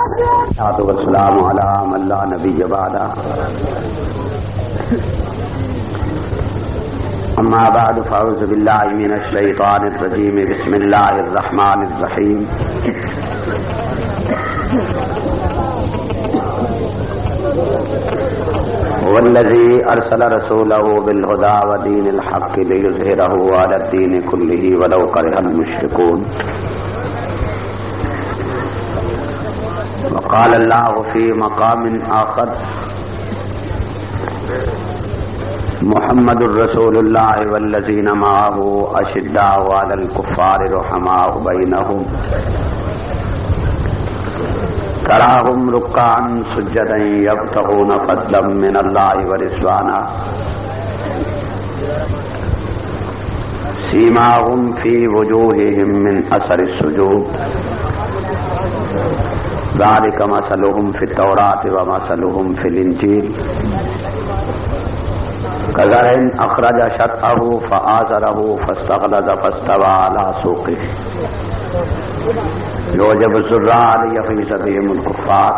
والصلاة والسلام على من لا نبي بعده. أما بعد فأعوذ بالله من الشيطان الرجيم. بسم الله الرحمن الرحيم. هو الذي أرسل رسوله بالهدى ودين الحق ليظهره على الدين كله ولو كره المشركون. وقال الله في مقام آخر: محمد رسول الله والذين معه أشداء على الكفار رحماء بينهم تراهم ركعا سجدا يبتغون فضلا من الله ورضوانا سيماهم في وجوههم من أثر السجود ذلك مثلهم في التوراة ومثلهم في الإنجيل كزرع أخرج شطأه فآزره فاستغلظ فاستوى على سوقه يعجب الزراع ليغيظ بهم الكفار.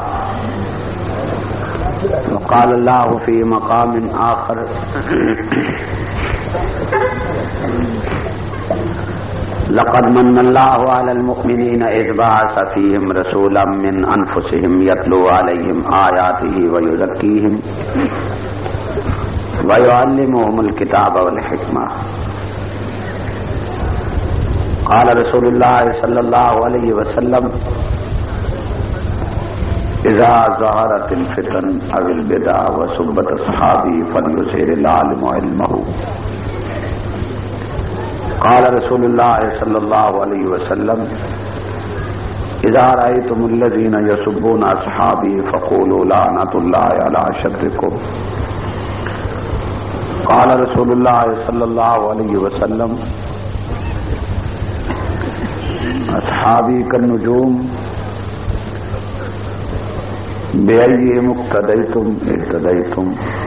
وقال الله في مقام آخر: لقد من الله على المؤمنين إذ بعث فيهم رسولا من أنفسهم يتلو عليهم آياته ويزكيهم ويعلمهم الكتاب والحكمة. قال رسول الله صلى الله عليه وسلم: إذا ظهرت الفتن أو البدع وسبت أصحابي فليظهر العالم علمه. قال رسول الله صلى الله عليه وسلم: إذا رأيتم الذين يسبون أصحابي فقولوا لعنة الله على أشدكم. قال رسول الله صلى الله عليه وسلم: اصحابی کالنجوم بأیہم اقتدیتم اہتدیتم.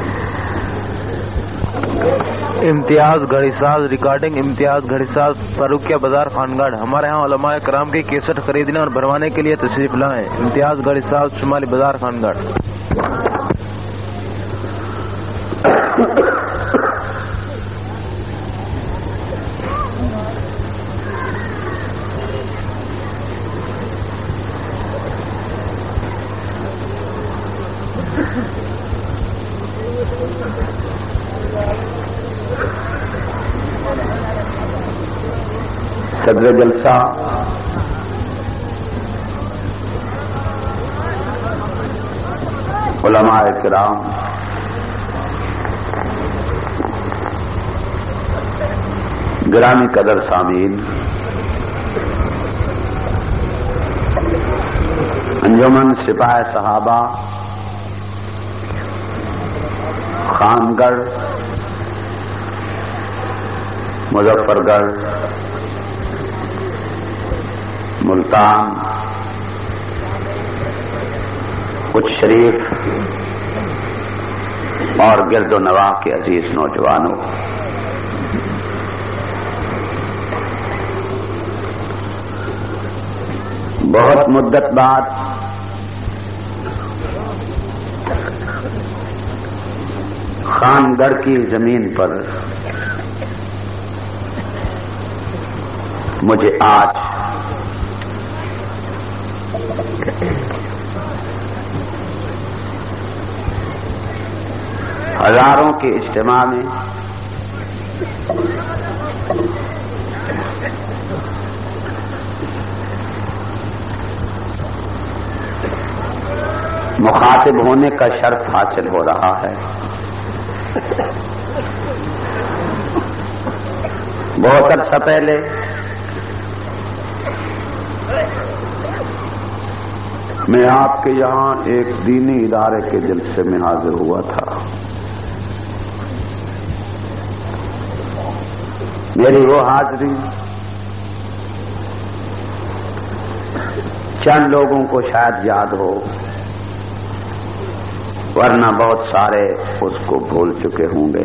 امتیاز گھڑی ساز ریکارڈنگ امتیاز گھڑی ساز فاروقیہ بازار خانگڑھ. ہمارے ہاں علماء کرام کی کیسٹ خریدنے اور بھروانے کے لیے تشریف لائیں. امتیاز گھڑی ساز شمالی بازار خانگڑھ. صدر جلسہ علماء کرام، گرامی قدر سامعین، انجمن سپاہ صحابہ خانگڑھ، مظفر گڑھ، ملتان، کچھ شریف اور گرد و نواح کے عزیز نوجوانوں، بہت مدت بعد خانگڑھ کی زمین پر مجھے آج ہزاروں کے اجتماع میں مخاطب ہونے کا شرف حاصل ہو رہا ہے. بہت عرصہ پہلے میں آپ کے یہاں ایک دینی ادارے کے جلسے میں حاضر ہوا تھا. میری وہ حاضری چند لوگوں کو شاید یاد ہو، ورنہ بہت سارے اس کو بھول چکے ہوں گے.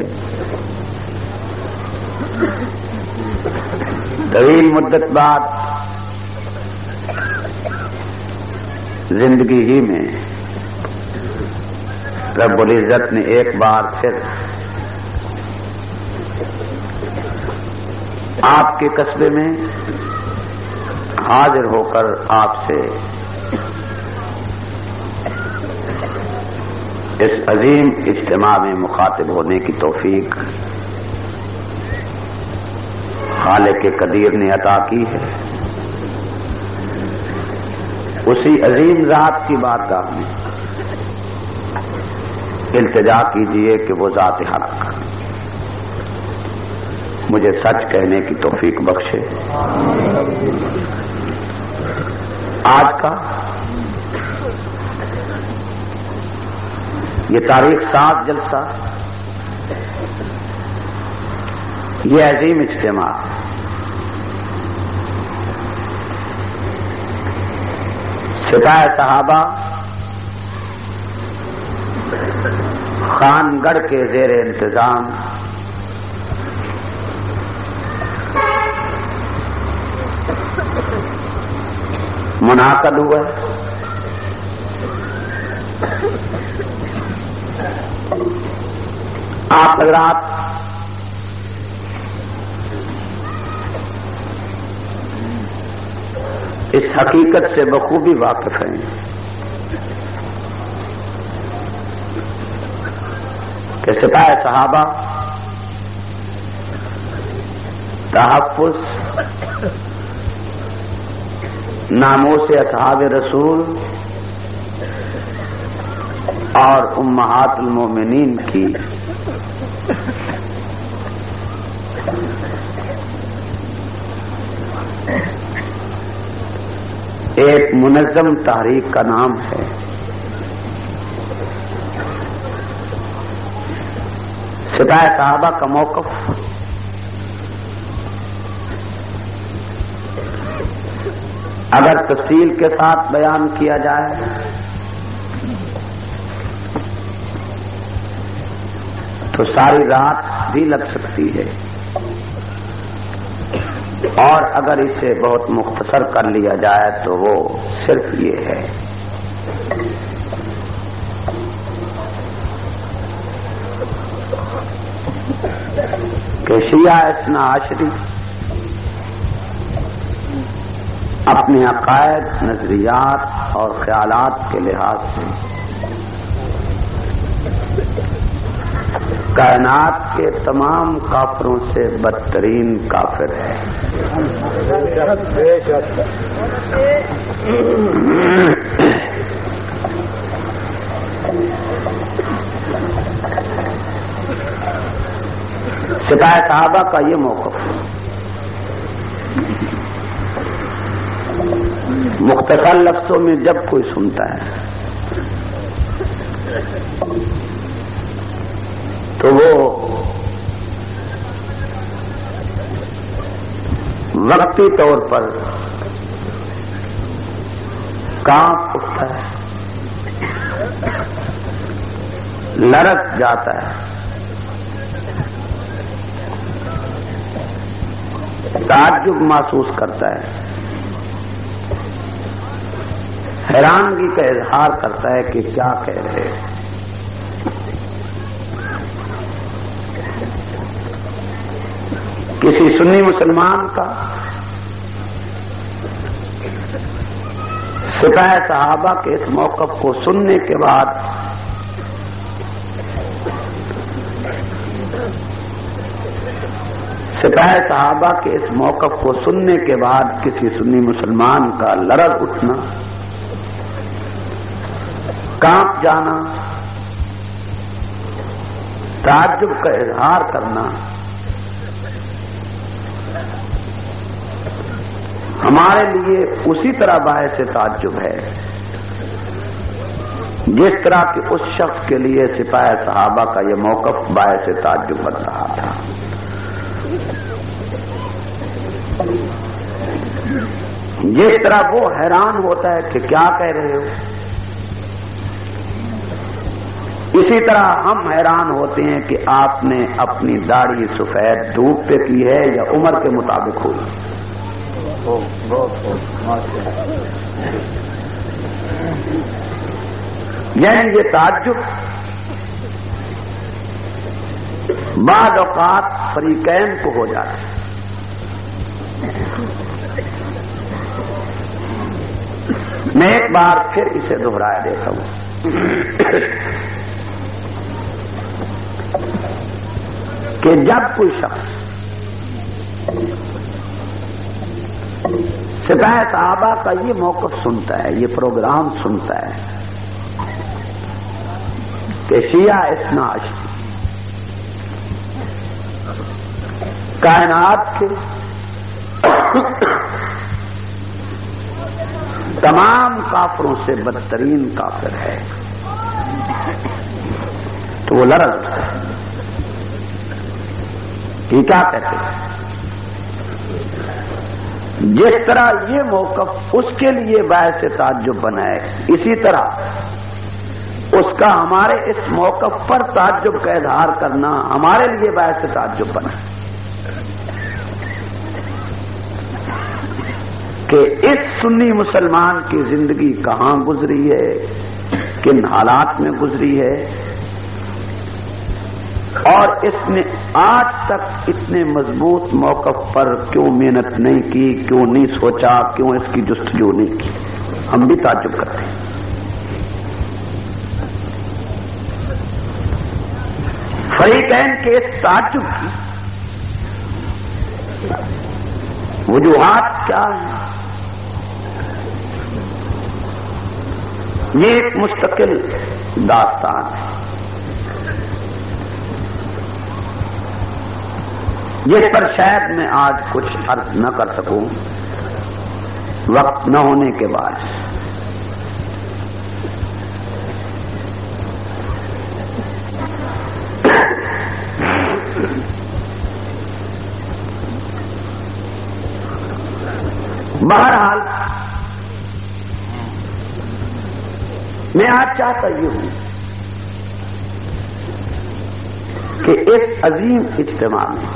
طویل مدت بعد زندگی ہی میں رب العزت نے ایک بار پھر آپ کے قصبے میں حاضر ہو کر آپ سے اس عظیم اجتماع میں مخاطب ہونے کی توفیق خالق قدیر نے عطا کی ہے. اسی عظیم ذات کی بارگاہ میں التجا کیجیے کہ وہ ذات حق مجھے سچ کہنے کی توفیق بخشے. آج کا یہ تاریخ 7 جلسہ، یہ عظیم اجتماع سپاہ صحابہ خان گڑھ کے زیر انتظام منعقد ہوا. آپ حضرات اس حقیقت سے بخوبی واقف ہیں کہ سپاہ صحابہ تحفظ ناموس اصحاب رسول اور امہات المومنین کی ایک منظم تحریک کا نام ہے. سپاہ صحابہ کا موقف اگر تفصیل کے ساتھ بیان کیا جائے تو ساری رات بھی لگ سکتی ہے، اور اگر اسے بہت مختصر کر لیا جائے تو وہ صرف یہ ہے کہ شیعہ اثنا عشری اپنے عقائد، نظریات اور خیالات کے لحاظ سے کائنات کے تمام کافروں سے بدترین کافر ہے. سپاہ صحابہ کا یہ موقف مختصر لفظوں میں جب کوئی سنتا ہے تو وہ وقتی طور پر کانپ اٹھتا ہے، لرز جاتا ہے، تعجب محسوس کرتا ہے، حیرانگی کا اظہار کرتا ہے کہ کیا کہہ رہے ہیں. کسی سنی مسلمان کا سپاہ صحابہ کے اس موقف کو سننے کے بعد کسی سنی مسلمان کا لرز اٹھنا، کانپ جانا، تعجب کا اظہار کرنا ہمارے لیے اسی طرح باعث تعجب ہے جس طرح کہ اس شخص کے لیے سپاہ صحابہ کا یہ موقف باعث تعجب بن رہا تھا. جس طرح وہ حیران ہوتا ہے کہ کیا کہہ رہے ہو، اسی طرح ہم حیران ہوتے ہیں کہ آپ نے اپنی داڑھی سفید دھوپ پہ کی ہے یا عمر کے مطابق ہوئی. یعنی یہ تعجب بعض اوقات فریقین کو ہو جاتا ہے. میں ایک بار پھر اسے دہرایا دیتا ہوں کہ جب کوئی شخص سپاہ صحابہ کا یہ موقف سنتا ہے، یہ پروگرام سنتا ہے کہ شیعہ اثنا عشری کائنات کے تمام کافروں سے بدترین کافر ہے، تو وہ لرز اٹھتا ہے. یہ کیا کہتے ہیں؟ جس طرح یہ موقف اس کے لیے باعث تعجب بنا ہے، اسی طرح اس کا ہمارے اس موقف پر تعجب کا اظہار کرنا ہمارے لیے باعث تعجب بنا ہے کہ اس سنی مسلمان کی زندگی کہاں گزری ہے، کن حالات میں گزری ہے، اور اس نے آج تک اتنے مضبوط موقف پر کیوں محنت نہیں کی، کیوں نہیں سوچا، کیوں اس کی جستجو نہیں کی. ہم بھی تعجب کرتے ہیں. فریقین کے اس تعجب کی وجوہات کیا ہیں؟ یہ ایک مستقل داستان ہے جس پر شاید میں آج کچھ عرض نہ کر سکوں وقت نہ ہونے کے بعد. بہرحال میں آج چاہتا یہ ہوں کہ اس عظیم اجتماع میں،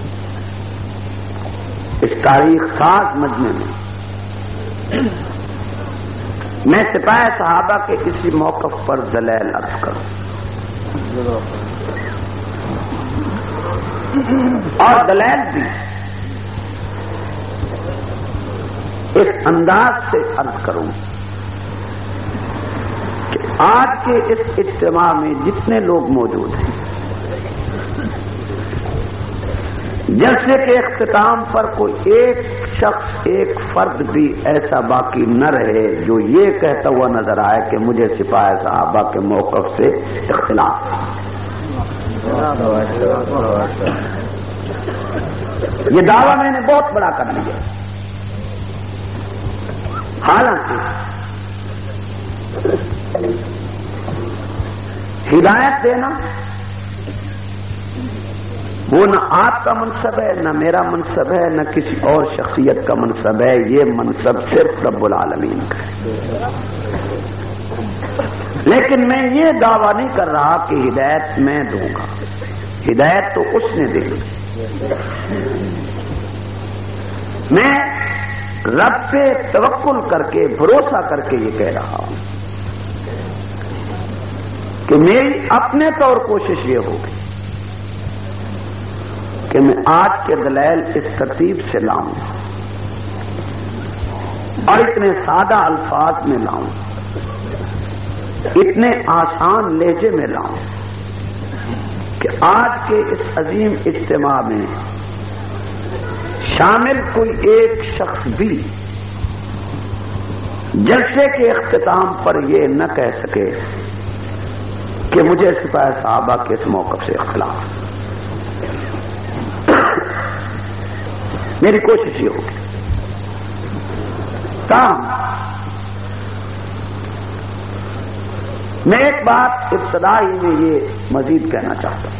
اس تاریخ ساز مجمع میں سپاہ صحابہ کے کسی موقف پر دلائل عرض کروں اور دلائل بھی اس انداز سے عرض کروں کہ آج کے اس اجتماع میں جتنے لوگ موجود ہیں، جلسے کے اختتام پر کوئی ایک شخص، ایک فرد بھی ایسا باقی نہ رہے جو یہ کہتا ہوا نظر آئے کہ مجھے سپاہ صحابہ کے موقف سے اختلاف. یہ دعویٰ میں نے بہت بڑا کر لیا. حالانکہ ہدایت دینا وہ نہ آپ کا منصب ہے، نہ میرا منصب ہے، نہ کسی اور شخصیت کا منصب ہے. یہ منصب صرف رب العالمین کا ہے. لیکن میں یہ دعویٰ نہیں کر رہا کہ ہدایت میں دوں گا، ہدایت تو اس نے دی. میں رب پہ توکل کر کے، بھروسہ کر کے یہ کہہ رہا ہوں کہ میری اپنے طور کوشش یہ ہوگی کہ میں آج کے دلائل اس ترتیب سے لاؤں اور اتنے سادہ الفاظ میں لاؤں، اتنے آسان لہجے میں لاؤں کہ آج کے اس عظیم اجتماع میں شامل کوئی ایک شخص بھی جلسے کے اختتام پر یہ نہ کہہ سکے کہ مجھے سپاہ صحابہ کے اس موقف سے اختلاف. میری کوشش یہ ہوگی. تاہم میں ایک بات ابتدا ہی میں یہ مزید کہنا چاہتا ہوں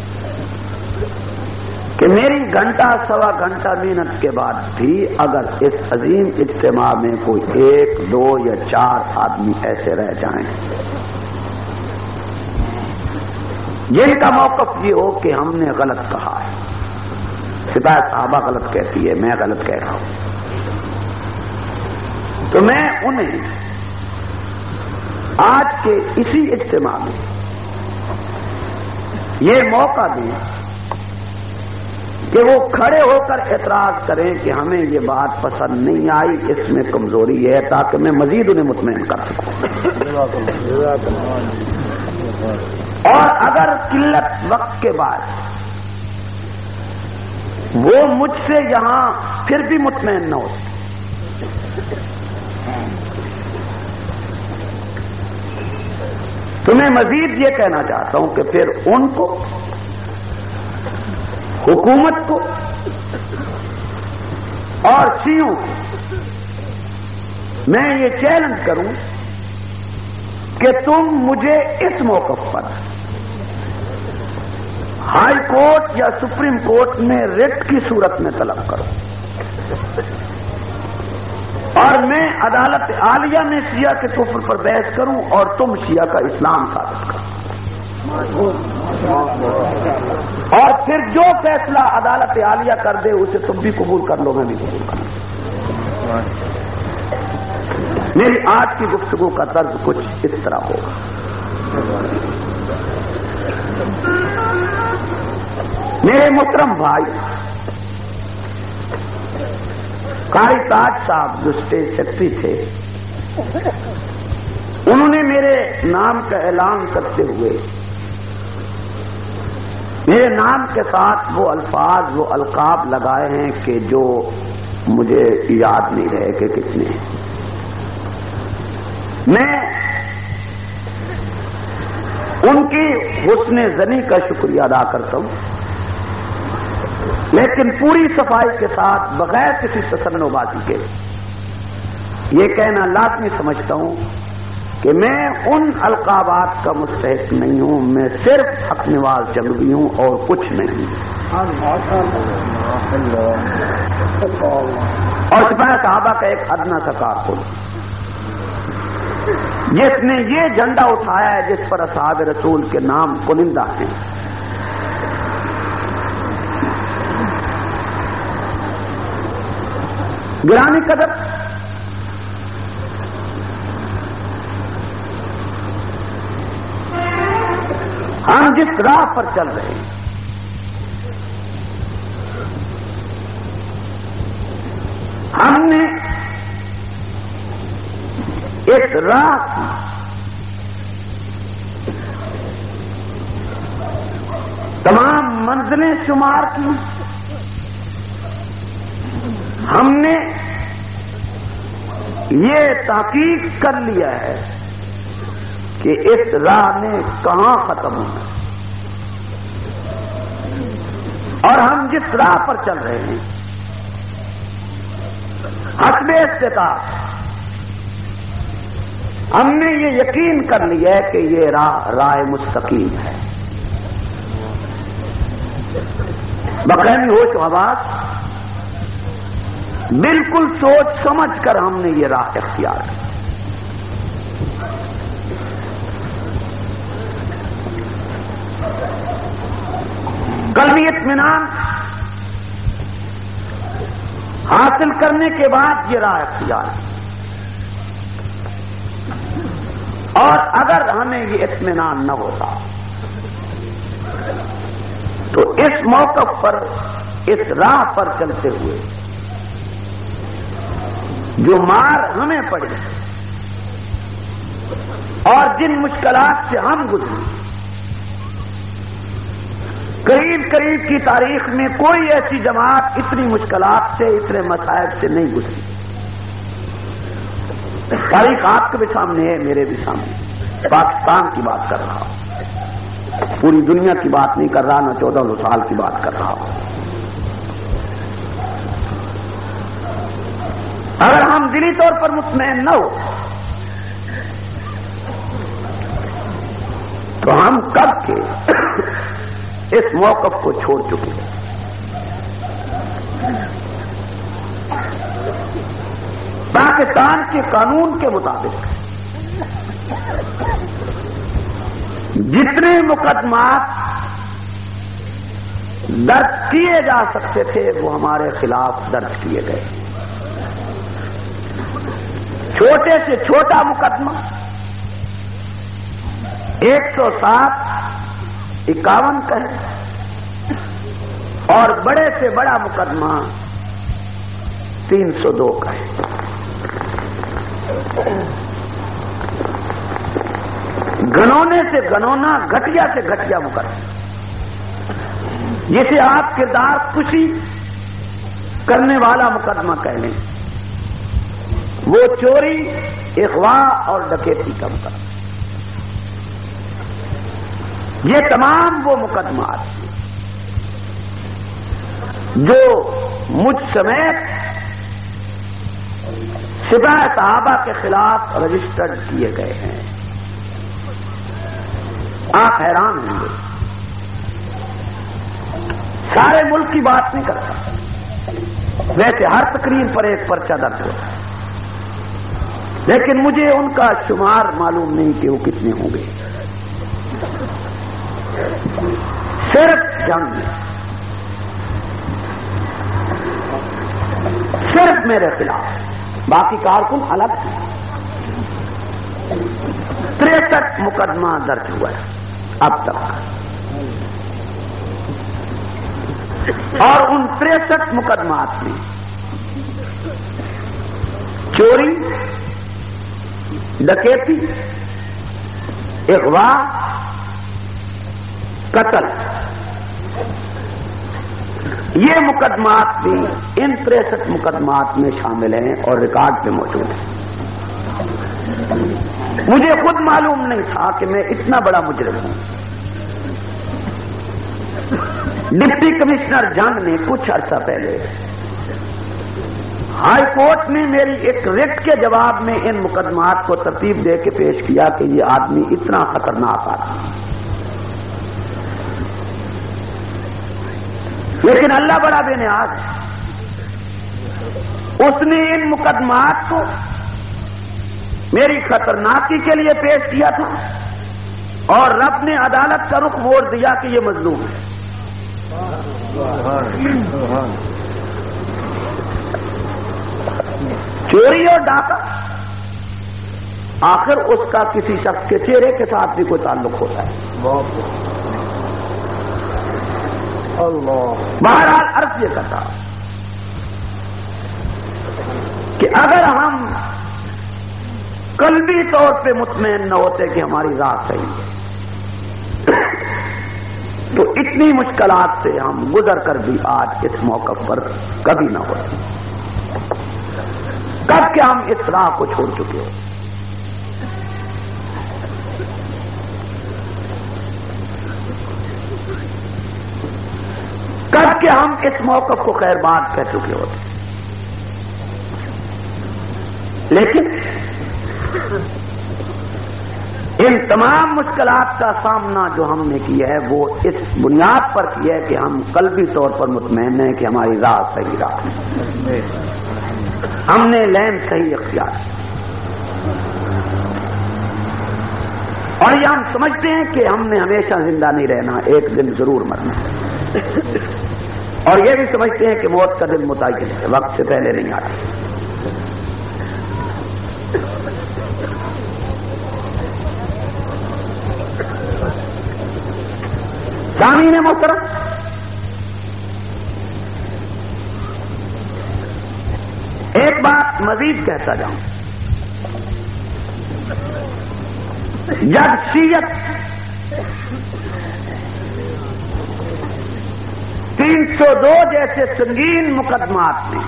کہ میری گھنٹہ سوا گھنٹہ محنت کے بعد بھی اگر اس عظیم اجتماع میں کوئی ایک، دو یا چار آدمی ایسے رہ جائیں جن کا موقف یہ ہو کہ ہم نے غلط کہا ہے، سپاہ صحابہ غلط کہتی ہے، میں غلط کہہ رہا ہوں، تو میں انہیں آج کے اسی اجتماع میں یہ موقع دیں کہ وہ کھڑے ہو کر اعتراض کریں کہ ہمیں یہ بات پسند نہیں آئی، اس میں کمزوری ہے، تاکہ میں مزید انہیں مطمئن کر سکوں۔ اور اگر قلت وقت کے بعد وہ مجھ سے یہاں پھر بھی مطمئن نہ ہو، تو میں مزید یہ کہنا چاہتا ہوں کہ پھر ان کو، حکومت کو اور شیعوں کو میں یہ چیلنج کروں کہ تم مجھے اس موقف پر ہائی کورٹ یا سپریم کورٹ میں ریٹ کی صورت میں طلب کرو، اور میں عدالت عالیہ میں شیعہ کے کفر پر بحث کروں اور تم شیعہ کا اسلام ثابت کرو، اور پھر جو فیصلہ عدالت عالیہ کر دے اسے تم بھی قبول کر لو، میں بھی قبول کر لوں۔ میری آج کی گفتگو کا طرز کچھ اس طرح ہوگا۔ میرے محترم بھائی قاری تاج صاحب جو اسٹیٹ سیکرٹری تھے، انہوں نے میرے نام کا اعلان کرتے ہوئے میرے نام کے ساتھ وہ الفاظ، وہ القاب لگائے ہیں کہ جو مجھے یاد نہیں رہے کہ کتنے ہیں۔ میں ان کی حسن ظنی کا شکریہ ادا کرتا ہوں، لیکن پوری صفائی کے ساتھ بغیر کسی تسنع بازی کے یہ کہنا لازمی سمجھتا ہوں کہ میں ان القابات کا مستحق نہیں ہوں، میں صرف حق نواز جنگوی ہوں اور کچھ نہیں۔ اور سپاہی صحابہ کا ایک ادنا سا کارکن جس نے یہ جھنڈا اٹھایا ہے جس پر اصحاب رسول کے نام کنندہ ہیں۔ گرامی قدر، ہم جس راہ پر چل رہے ہیں ہم نے ایک راہ کی، تمام منزلیں شمار کی، ہم نے یہ تحقیق کر لیا ہے کہ اس راہ نے کہاں ختم ہونا، اور ہم جس راہ پر چل رہے ہیں حسب استطاعت ہم نے یہ یقین کر لیا ہے کہ یہ راہ مستقیم ہے۔ بقیمی ہوش و حواس بالکل سوچ سمجھ کر ہم نے یہ راہ اختیار کی۔ قلبی اطمینان حاصل کرنے کے بعد یہ راہ اختیار کی، اور اگر ہمیں یہ اطمینان نہ ہوتا تو اس موقف پر، اس راہ پر چلتے ہوئے جو مار ہمیں پڑی اور جن مشکلات سے ہم گزرے، قریب قریب کی تاریخ میں کوئی ایسی جماعت اتنی مشکلات سے، اتنے مصائب سے نہیں گزری۔ تاریخ آپ کے بھی سامنے ہے، میرے بھی سامنے۔ پاکستان کی بات کر رہا ہوں، پوری دنیا کی بات نہیں کر رہا، نہ 1400 سال کی بات کر رہا ہوں۔ اگر ہم دلی طور پر مطمئن نہ ہو تو ہم کب کے اس موقف کو چھوڑ چکے ہیں۔ پاکستان کے قانون کے مطابق جتنے مقدمات درج کیے جا سکتے تھے وہ ہمارے خلاف درج کیے گئے۔ چھوٹے سے چھوٹا مقدمہ 107 51 کا ہے اور بڑے سے بڑا مقدمہ 302 کا ہے. گنونے سے گنونا, گھٹیا سے گھٹیا مقدمہ, جسے آپ کردار کشی کرنے والا مقدمہ کہہ لیں, وہ چوری, اغوا اور ڈکیتی کا مقدمہ. یہ تمام وہ مقدمات جو مجھ سمیت سپاہ صحابہ کے خلاف رجسٹرڈ کیے گئے ہیں. آپ حیران ہوں گے, سارے ملک کی بات نہیں کرتا, ویسے ہر تقریر پر ایک پرچہ درج ہوتا ہے, لیکن مجھے ان کا شمار معلوم نہیں کہ وہ کتنے ہوں گے. صرف جنگ میں, صرف میرے خلاف, باقی کارکن الگ ہیں. 63 مقدمہ درج ہوا ہے اب تک, اور ان 63 مقدمات میں چوری, ڈکیتی, اغوا, قتل, یہ مقدمات بھی ان 63 مقدمات میں شامل ہیں اور ریکارڈ پہ موجود ہیں. مجھے خود معلوم نہیں تھا کہ میں اتنا بڑا مجرم ہوں. ڈپٹی کمشنر جنگ نے کچھ عرصہ پہلے ہائی کورٹ میں میری ایک ریٹ کے جواب میں ان مقدمات کو ترتیب دے کے پیش کیا کہ یہ آدمی اتنا خطرناک آدمی. لیکن اللہ بڑا بے نیاز ہے, اس نے ان مقدمات کو میری خطرناکی کے لیے پیش کیا تھا, اور رب نے عدالت کا رخ موڑ دیا کہ یہ مظلوم ہے. چوری اور ڈاکہ, آخر اس کا کسی شخص کے چہرے کے ساتھ بھی کوئی تعلق ہوتا ہے. بہرحال عرض یہ کرتا کہ اگر ہم قلبی طور پہ مطمئن نہ ہوتے کہ ہماری ذات صحیح ہے, تو اتنی مشکلات سے ہم گزر کر بھی آج اس موقع پر کبھی نہ ہوتے. کب کہ ہم اس راہ کو چھوڑ چکے ہو. کب کہ ہم اس موقف کو خیر بات کہہ چکے ہوتے. لیکن ان تمام مشکلات کا سامنا جو ہم نے کیا ہے وہ اس بنیاد پر کیا ہے کہ ہم قلبی طور پر مطمئن ہیں کہ ہماری راہ صحیح راہ ہے, ہم نے لین صحیح اختیار ہے, اور یہ ہم سمجھتے ہیں کہ ہم نے ہمیشہ زندہ نہیں رہنا, ایک دن ضرور مرنا ہے. اور یہ بھی سمجھتے ہیں کہ موت کا دن متعین ہے, وقت سے پہلے نہیں آتی. سامعین محترم, ایک بات مزید کہتا جاؤں. جب شیعت 302 جیسے سنگین مقدمات میں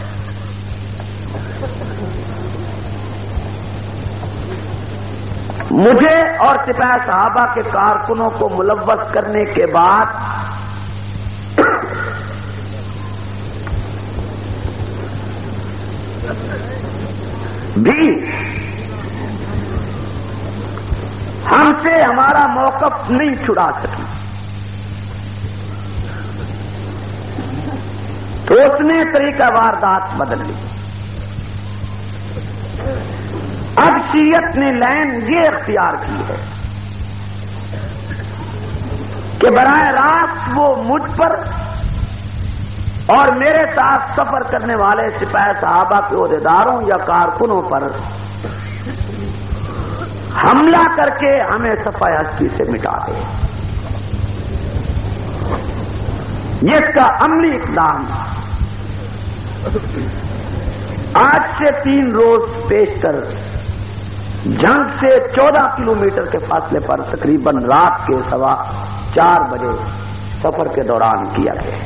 مجھے اور سپاہ صحابہ کے کارکنوں کو ملوث کرنے کے بعد بھی ہم سے ہمارا موقف نہیں چھڑا سکی, تو اس نے طریقہ واردات بدل لی. اب شیعت نے لائن یہ اختیار کی ہے کہ براہ راست وہ مجھ پر اور میرے ساتھ سفر کرنے والے سپاہ صحابہ کے عہدیداروں یا کارکنوں پر حملہ کر کے ہمیں صفحہ ہستی سے مٹا دے. یہ اس کا عملی اقدام آج سے 3 روز پیش کر جنگ سے 14 کلومیٹر کے فاصلے پر تقریباً رات کے 4:15 بجے سفر کے دوران کیا گیا.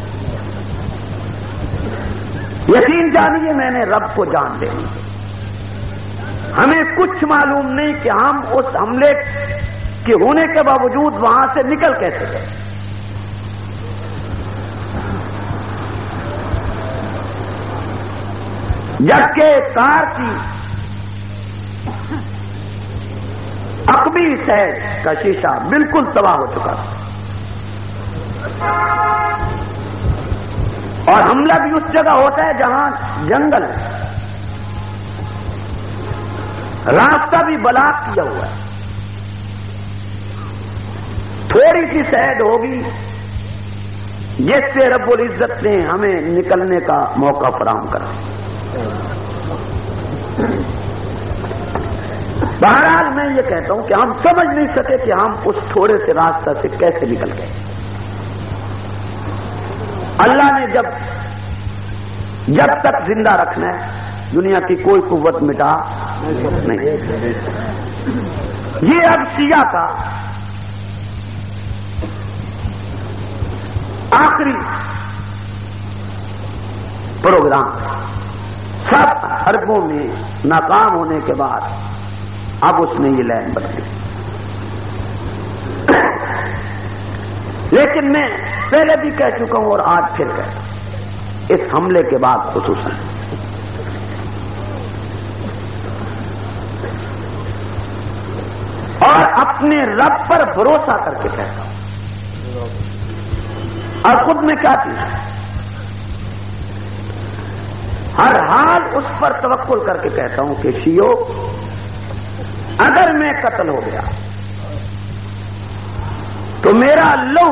یقین جانیے میں نے رب کو جان دینی. ہمیں کچھ معلوم نہیں کہ ہم اس حملے کے ہونے کے باوجود وہاں سے نکل کیسے گئے. جبکہ کار کی عقبی سائڈ کا شیشہ بالکل تباہ ہو چکا تھا اور حملہ بھی اس جگہ ہوتا ہے جہاں جنگل ہے. راستہ بھی بلاک کیا ہوا ہے. تھوڑی سی سائڈ ہوگی جس سے رب العزت نے ہمیں نکلنے کا موقع فراہم کر دیا. بہرحال میں یہ کہتا ہوں کہ ہم سمجھ نہیں سکے کہ ہم اس تھوڑے سے راستہ سے کیسے نکل گئے. اللہ نے جب تک زندہ رکھنا ہے دنیا کی کوئی قوت مٹا نہیں. یہ اب شیعہ کا آخری پروگرام. سب حربوں میں ناکام ہونے کے بعد اب اس نے یہ لائن بدلی. لیکن میں پہلے بھی کہہ چکا ہوں اور آج پھر کہتا ہوں اس حملے کے بعد خصوصاً اور اپنے رب پر بھروسہ کر کے کہتا ہوں اور خود میں کیا تھی ہر حال اس پر توکل کر کے کہتا ہوں کہ شیعو اگر میں قتل ہو گیا تو میرا لو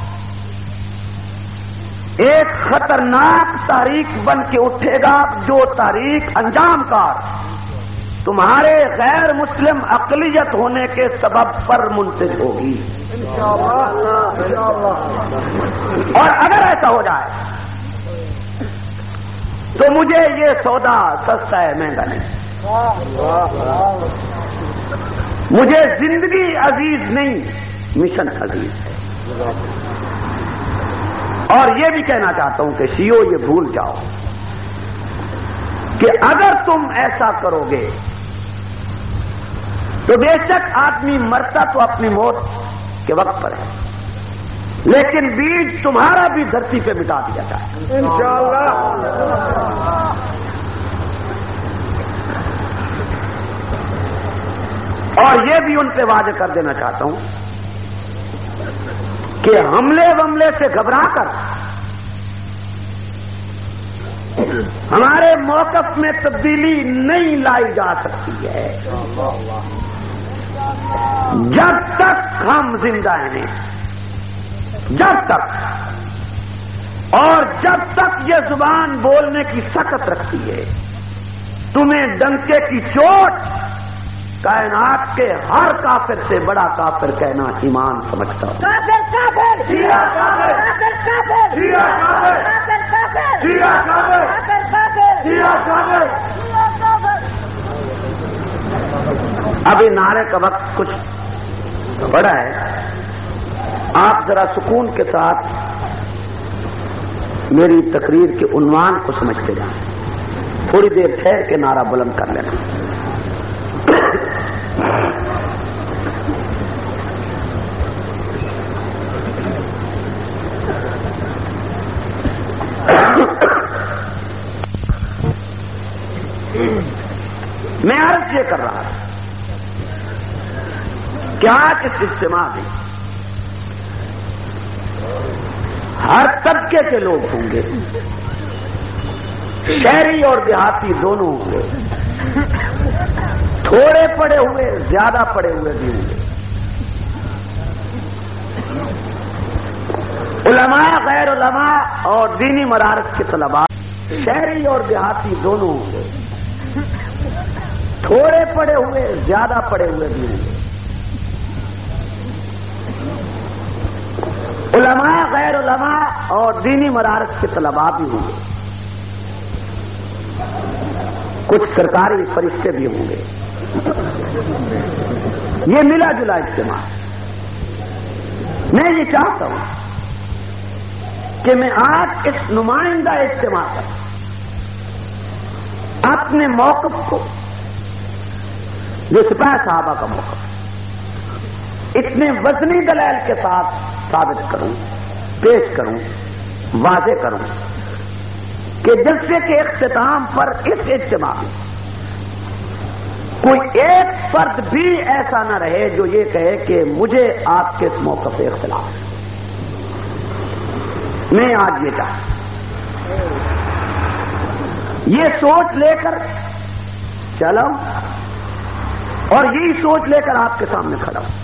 ایک خطرناک تاریخ بن کے اٹھے گا جو تاریخ انجام کار تمہارے غیر مسلم اقلیت ہونے کے سبب پر منتج ہوگی. اور اگر ایسا ہو جائے تو مجھے یہ سودا سستا ہے مہنگا نہیں. مجھے زندگی عزیز نہیں مشن عزیز ہے. اور یہ بھی کہنا چاہتا ہوں کہ شیعو یہ بھول جاؤ کہ اگر تم ایسا کرو گے تو بے شک آدمی مرتا تو اپنی موت کے وقت پر ہے لیکن بیج تمہارا بھی دھرتی پہ مٹا دیا جائے انشاءاللہ. اور یہ بھی ان پہ واضح کر دینا چاہتا ہوں کہ حملے سے گھبرا کر ہمارے موقف میں تبدیلی نہیں لائی جا سکتی ہے جب تک ہم زندہ ہیں. جب تک اور جب تک یہ زبان بولنے کی سخت رکھتی ہے تمہیں ڈنکے کی چوٹ کائنات کے ہر کافر سے بڑا کافر کہنا ایمان سمجھتا ہوں. ابھی نعرے کا وقت کچھ بڑا ہے. آپ ذرا سکون کے ساتھ میری تقریر کے عنوان کو سمجھتے جائیں. تھوڑی دیر ٹھہر کے نعرہ بلند کر لینا. میں عرض یہ کر رہا ہوں کہ آج اس اجتماع میں ہر طبقے کے لوگ ہوں گے, شہری اور دیہاتی دونوں ہوں گے, تھوڑے پڑے ہوئے زیادہ پڑے ہوئے بھی ہوں گے, علماء غیر علماء اور دینی مدارس کے طلباء, شہری اور دیہاتی دونوں ہوں گے. تھوڑے پڑے ہوئے زیادہ پڑے ہوئے بھی ہوں گے، علماء غیر علماء اور دینی مدارس کے طلباء بھی ہوں گے، کچھ سرکاری فرشتے بھی ہوں گے۔ یہ ملا جلا اجتماع ہے۔ میں یہ چاہتا ہوں کہ میں آج اس نمائندہ اجتماع پر اپنے موقف کو، جو سپاہی صحابہ کا موقف، اتنے وزنی دلائل کے ساتھ ثابت کروں، پیش کروں، واضح کروں کہ جلسے کے اختتام پر اس اجتماع میں کوئی ایک فرد بھی ایسا نہ رہے جو یہ کہے کہ مجھے آپ کے اس موقف سے اختلاف ہے۔ میں آج یہ چاہتا ہوں، یہ سوچ لے کر چلا اور یہی سوچ لے کر آپ کے سامنے کھڑا ہوں،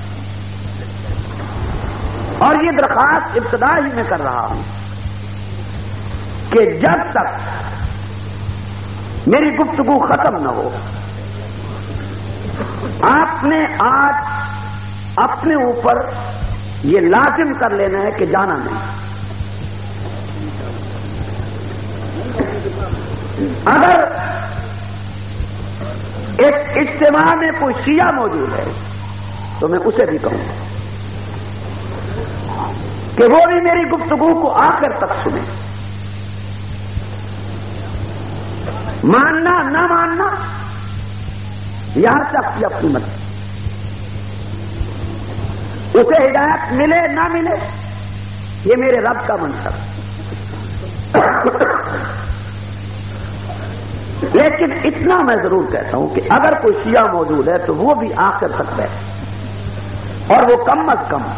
اور یہ درخواست ابتدا ہی میں کر رہا ہوں کہ جب تک میری گفتگو ختم نہ ہو، آپ نے آج اپنے اوپر یہ لازم کر لینا ہے کہ جانا نہیں۔ اگر ایک اجتماع میں کوئی شیعہ موجود ہے تو میں اسے بھی کہوں گا کہ وہ بھی میری گفتگو کو آخر تک سنے۔ ماننا نہ ماننا یہ ہر شخص کی اپنی مرضی، اسے ہدایت ملے نہ ملے یہ میرے رب کا منصب۔ لیکن اتنا میں ضرور کہتا ہوں کہ اگر کوئی شیعہ موجود ہے تو وہ بھی آخر تک بیٹھے، اور وہ کم از کم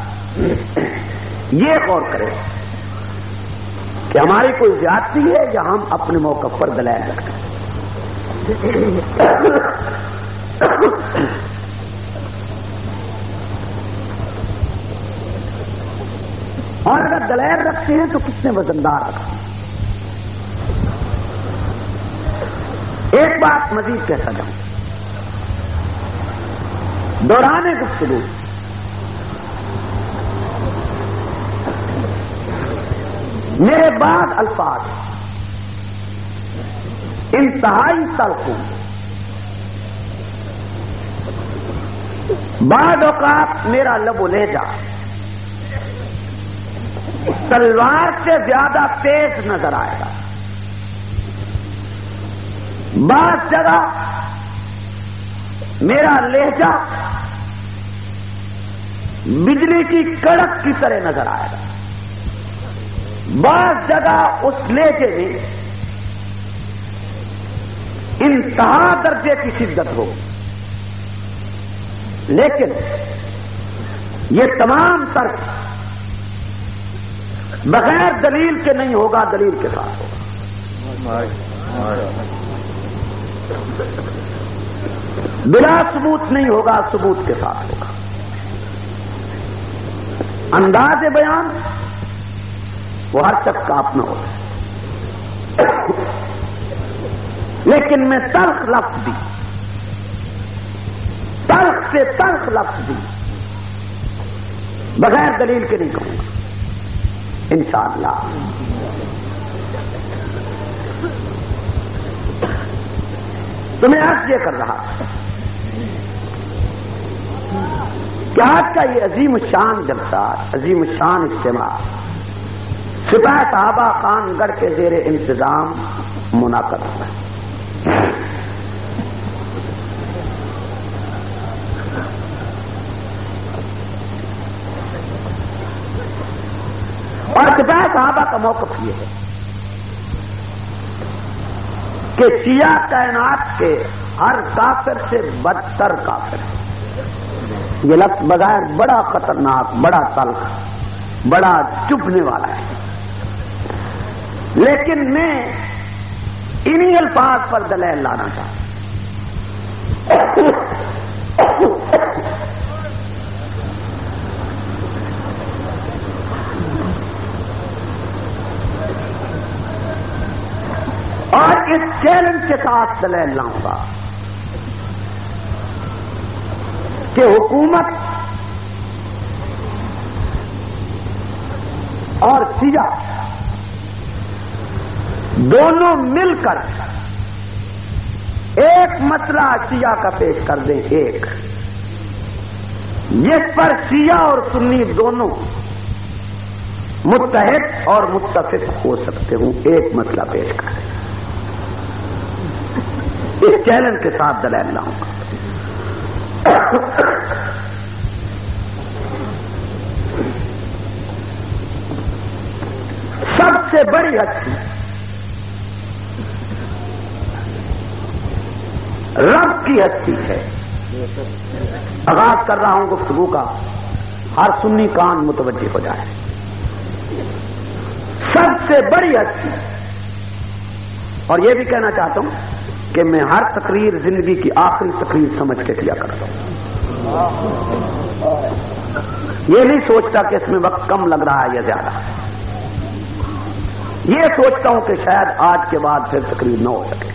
یہ غور کرے کہ ہماری کوئی زیادتی ہے یا ہم اپنے موقف پر دلائل رکھتے ہیں۔ اور اگر دلائل رکھتے ہیں تو کتنے وزندار رکھتے ہیں۔ ایک بات مزید کہتا جاؤں، دوران گفتگو میرے بعد الفاظ انتہائی تلخ، بعد اوقات میرا لب و لہجہ تلوار سے زیادہ تیز نظر آئے گا، بعض جگہ میرا لہجہ بجلی کی کڑک کی طرح نظر آئے گا، بعض جگہ اس لہجے میں انتہا درجے کی شدت ہوگی، لیکن یہ تمام ترک بغیر دلیل کے نہیں ہوگا، دلیل کے ساتھ ہوگا۔ بلا ثبوت نہیں ہوگا، ثبوت کے ساتھ ہوگا۔ انداز بیان وہ ہر شخص کا اپنا ہوتا ہے، لیکن میں تلخ لفظ بھی، تلخ سے تلخ لفظ بھی بغیر دلیل کے نہیں کہوں گا انشاءاللہ۔ تو میں آج یہ کر رہا کہ آج کا یہ عظیم الشان جلسہ، عظیم الشان اجتماع سپاہی صحابہ خان گڑھ کے زیر انتظام منعقد ہوا ہے۔ اور سپاہی صحابہ کا موقف یہ ہے کہ شیعہ کائنات کے ہر کافر سے بدتر کافر ہے۔ یہ لفظ بغیر بڑا خطرناک، بڑا تلخ، بڑا چبھنے والا ہے، لیکن میں انہی الفاظ پر دلیل لانا چاہتا ہوں۔ اور اس چیلنج کے ساتھ دلیل لاؤں گا کہ حکومت اور شیعہ دونوں مل کر ایک مسئلہ شیعہ کا پیش کر دیں، ایک جس پر شیعہ اور سنی دونوں متحد اور متفق ہو سکتے ہوں، ایک مسئلہ پیش کر دیں۔ اس چیلنج کے ساتھ دلائل لاؤں گا۔ سب سے بڑی ہستی رب کی ہستی ہے۔ آغاز کر رہا ہوں گفتگو کا، ہر سنی کان متوجہ ہو جائے۔ سب سے بڑی ہستی، اور یہ بھی کہنا چاہتا ہوں کہ میں ہر تقریر زندگی کی آخری تقریر سمجھ کے کیا کرتا ہوں، یہ نہیں سوچتا کہ اس میں وقت کم لگ رہا ہے یا زیادہ، یہ سوچتا ہوں کہ شاید آج کے بعد پھر تقریر نہ ہو سکے،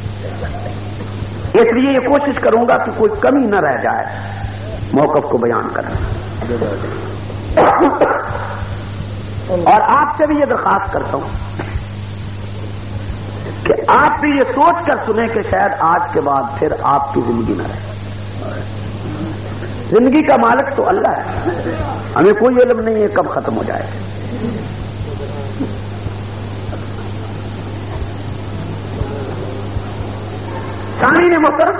اس لیے یہ کوشش کروں گا کہ کوئی کمی نہ رہ جائے موقف کو بیان کرنے۔ اور آپ سے بھی یہ درخواست کرتا ہوں کہ آپ بھی یہ سوچ کر سنیں کہ شاید آج کے بعد پھر آپ کی زندگی نہ رہے۔ زندگی کا مالک تو اللہ ہے، ہمیں کوئی علم نہیں ہے کب ختم ہو جائے۔ سامعین محترم،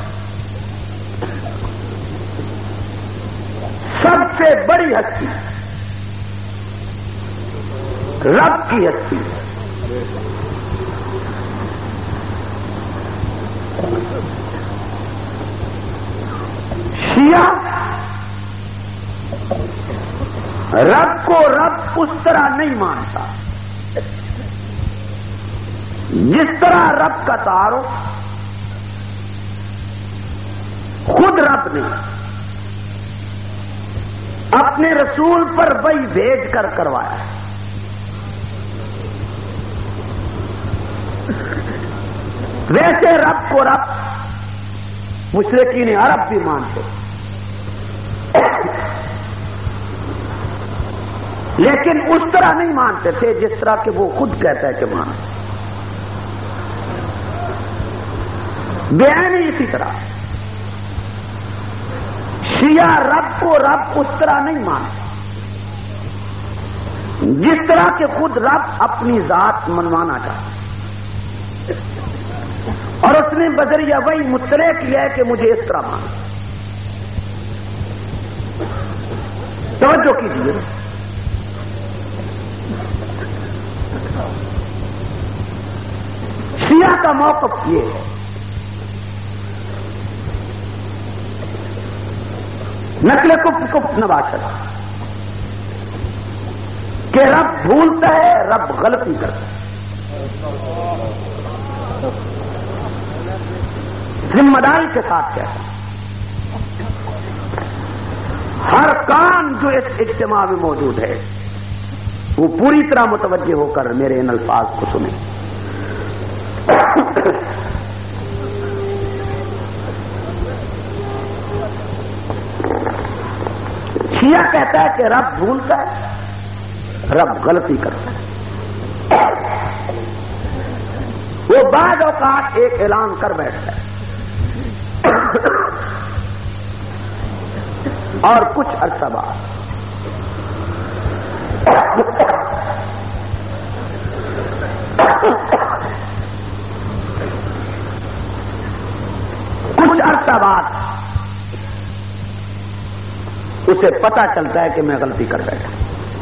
سب سے بڑی ہستی رب کی ہستی ہے۔ شیعہ رب کو رب اس طرح نہیں مانتا جس طرح رب کا تعارف خود رب نے اپنے رسول پر وحی بھیج کر کروایا ہے۔ ویسے رب کو رب مشرکین عرب بھی مانتے، لیکن اس طرح نہیں مانتے تھے جس طرح کہ وہ خود کہتا ہے کہ مانتے۔ بیان اسی طرح شیعہ رب کو رب اس طرح نہیں مانتے جس طرح کہ خود رب اپنی ذات منوانا چاہتا، اور اس نے بذریعہ وہی مطلع کیا ہے کہ مجھے اس طرح مانا۔ توجہ کیجیے، شیعہ کا موقف یہ ہے، نقل کفر نباشر کہ رب بھولتا ہے، رب غلطی کرتا ہے۔ ذمہ داری کے ساتھ کہتا ہے، ہر کان جو اس اجتماع میں موجود ہے وہ پوری طرح متوجہ ہو کر میرے ان الفاظ کو سنیں۔ شیعہ کہتا ہے کہ رب بھولتا ہے، رب غلطی کرتا ہے۔ وہ بعض اوقات ایک اعلان کر بیٹھتا ہے اور کچھ عرصہ بعد اسے پتا چلتا ہے کہ میں غلطی کر بیٹھا۔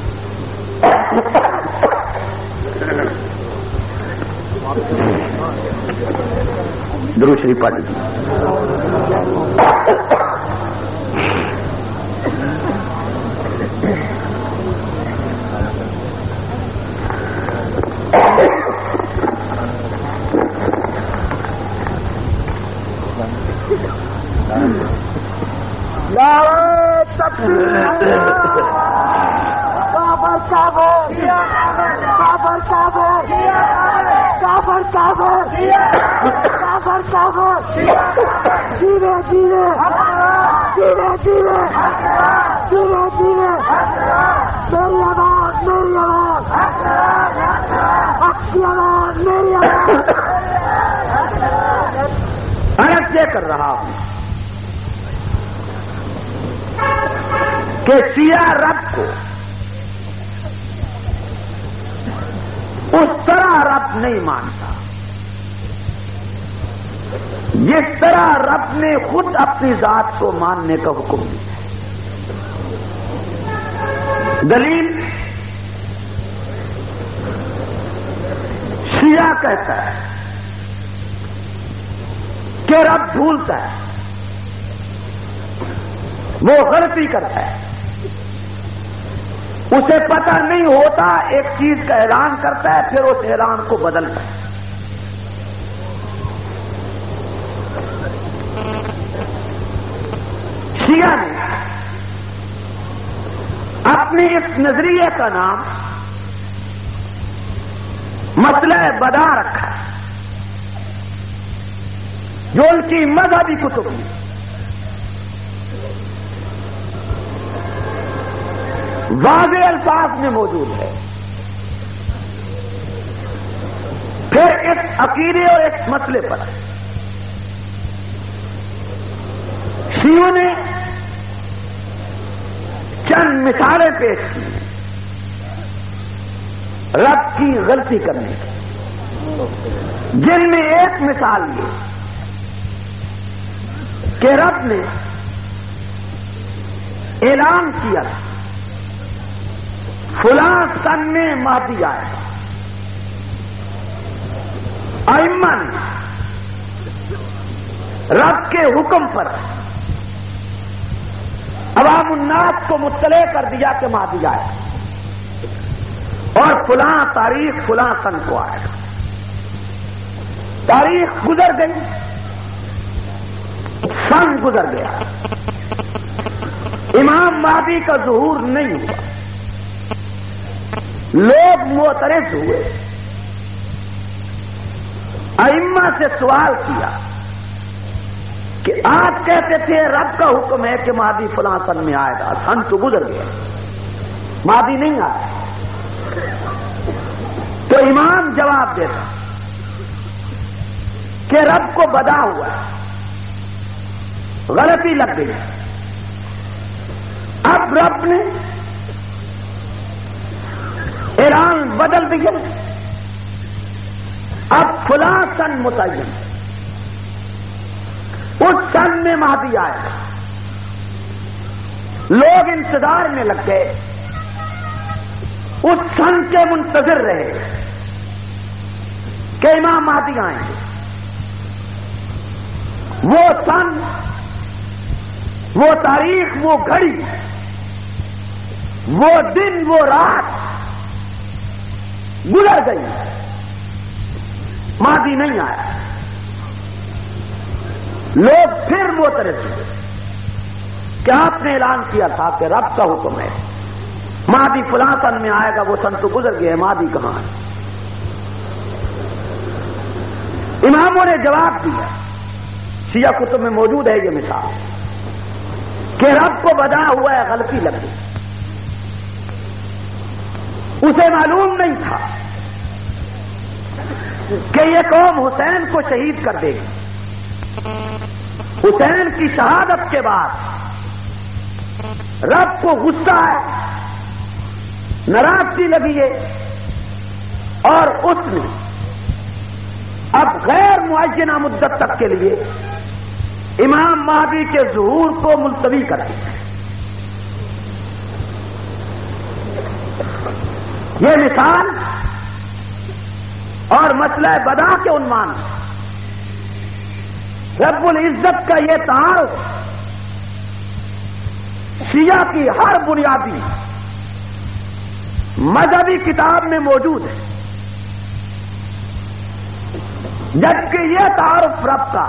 درود شریف پڑھ لیجیے۔ دھیرے دھیرے دھیرے دھیرے میری آواز میری آواز آپ کی آواز میری آواز عرض یہ کر رہا ہوں کہ شیعہ رب کو اس طرح رب نہیں مانتا جس طرح رب نے خود اپنی ذات کو ماننے کا حکم دیا. دلیل شیعہ کہتا ہے کہ رب بھولتا ہے، وہ غلطی کرتا ہے، اسے پتہ نہیں ہوتا، ایک چیز کا اعلان کرتا ہے پھر اس اعلان کو بدلتا ہے. شیعہ نے اپنی اس نظریے کا نام مسئلہ بدا رکھا ہے، جو ان کی مذہبی کتب میں واضح الفاظ میں موجود ہے. پھر اس عقیدے اور اس مسئلے پر شیعوں نے چند مثالیں پیش کی رب کی غلطی کرنے کی، جن میں ایک مثال یہ کہ رب نے اعلان کیا فلاں سن میں مہدی آئے گا. ائمہ نے رب کے حکم پر عوام الناس کو مطلع کر دیا کہ مہدی آئے گا اور فلاں تاریخ فلاں سن کو آئے گا. تاریخ گزر گئی، سن گزر گیا، امام مہدی کا ظہور نہیں ہوا. لوگ معترض ہوئے، ائمہ سے سوال کیا کہ آپ کہتے تھے رب کا حکم ہے کہ مہدی فلاں سن میں آئے گا، سن تو گزر گیا، مہدی نہیں آیا. تو امام جواب دیتا کہ رب کو بدا ہوا ہے، غلطی لگ گئی. اب رب نے اعلان بدل دیا، اب فلاں سن متعین، اس سن میں مہدی آئے گا. لوگ انتظار میں لگ گئے، اس سن کے منتظر رہے کہ امام مہدی آئیں گے. وہ سن، وہ تاریخ، وہ گھڑی، وہ دن، وہ رات گزر گئی، مہدی نہیں آیا. لوگ پھر معترض ہوئے کہ آپ نے اعلان کیا تھا کہ رب کا حکم ہے مہدی فلاں سن میں آئے گا، وہ سن تو گزر گئے، مہدی کہاں ہے؟ اماموں نے جواب دیا، شیعہ کتب میں موجود ہے یہ مثال، کہ رب کو بدا ہوا ہے، غلطی لگ گئی. اسے معلوم نہیں تھا کہ یہ قوم حسین کو شہید کر دے گی. حسین کی شہادت کے بعد رب کو غصہ ہے، ناراضگی لگی ہے، اور اس نے اب غیر معینہ مدت تک کے لیے امام مہدی کے ظہور کو ملتوی کر دیا. یہ مثال اور مسئلہ بدا کے عنوان رب العزت کا یہ تعارف شیعہ کی ہر بنیادی مذہبی کتاب میں موجود ہے، جبکہ یہ تعارف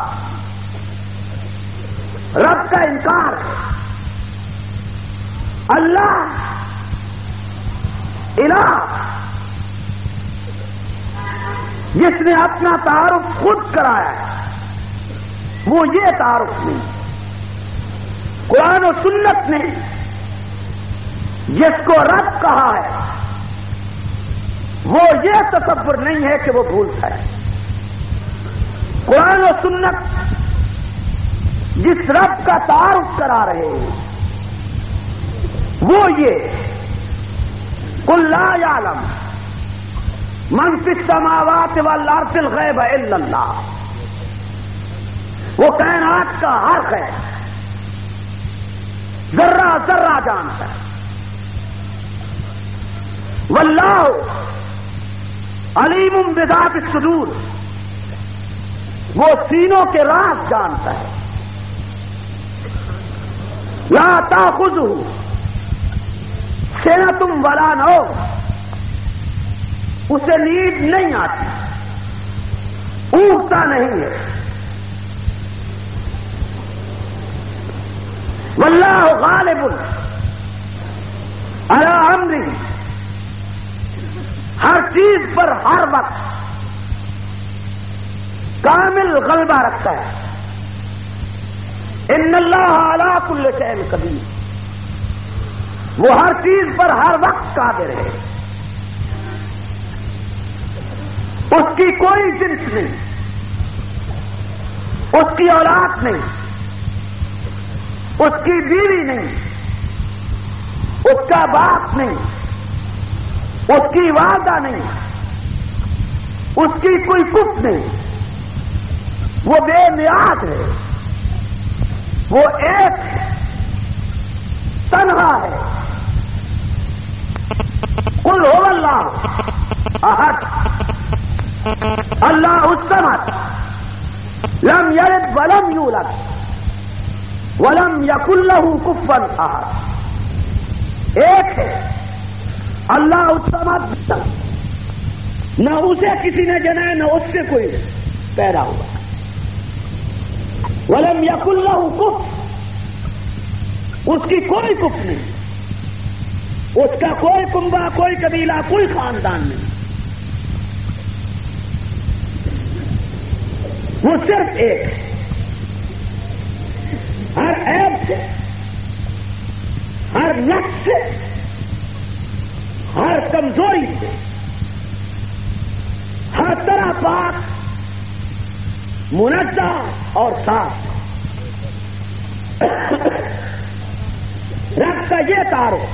رب کا انکار ہے. اللہ الہ جس نے اپنا تعارف خود کرایا ہے، وہ یہ تعارف نہیں. قرآن و سنت نے جس کو رب کہا ہے وہ یہ تصور نہیں ہے کہ وہ بھولتا ہے. قرآن و سنت جس رب کا تعارف کرا رہے ہیں وہ یہ قل لا یعلم من فی السماوات والارض الغیب الا اللہ. وہ کائنات کا ہر غیب ذرہ ذرہ جانتا ہے. واللہ علیم بذات الصدور. وہ سینوں کے راز جانتا ہے. لا تاخذہ سنۃ ولا نوم. اسے نیند نہیں آتی, اونگتا نہیں ہے. واللہ غالب علی امرہ. ہر چیز پر ہر وقت کامل غلبہ رکھتا ہے. ان اللہ علی کل شیء قدیر. وہ ہر چیز پر ہر وقت قادر ہے. اس کی کوئی جنس نہیں, اس کی اولاد نہیں, اس کی بیوی نہیں, اس کا باپ نہیں, اس کی والدہ نہیں, اس کی کوئی کف نہیں. وہ بے نیاز ہے. وہ ایک تنہا ہے. قل هو اللہ احد اللہ الصمد لم یلد ولم یولد ولم یکن لہ کفوا احد. ایک ہے اللہ الصمد. نہ اسے کسی نے جنا, نہ اس سے کوئی پیدا ہوا. ولم یکن لہ کفوا. اس کی کوئی کف نہیں, اس کا کوئی کنبہ, کوئی قبیلہ, کوئی خاندان نہیں. وہ صرف ایک ہے. ہر عیب سے, ہر نقص سے, ہر کمزوری سے, ہر طرح پاک, منزہ اور صاف. رب کا یہ تعارف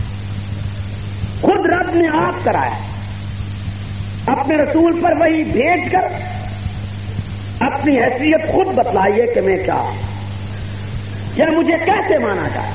خود رب نے آپ کرایا. اپنے رسول پر وہی بھیج کر اپنی حیثیت خود بتلائیے کہ میں کیا ہوں, یا مجھے کیسے مانا جائے.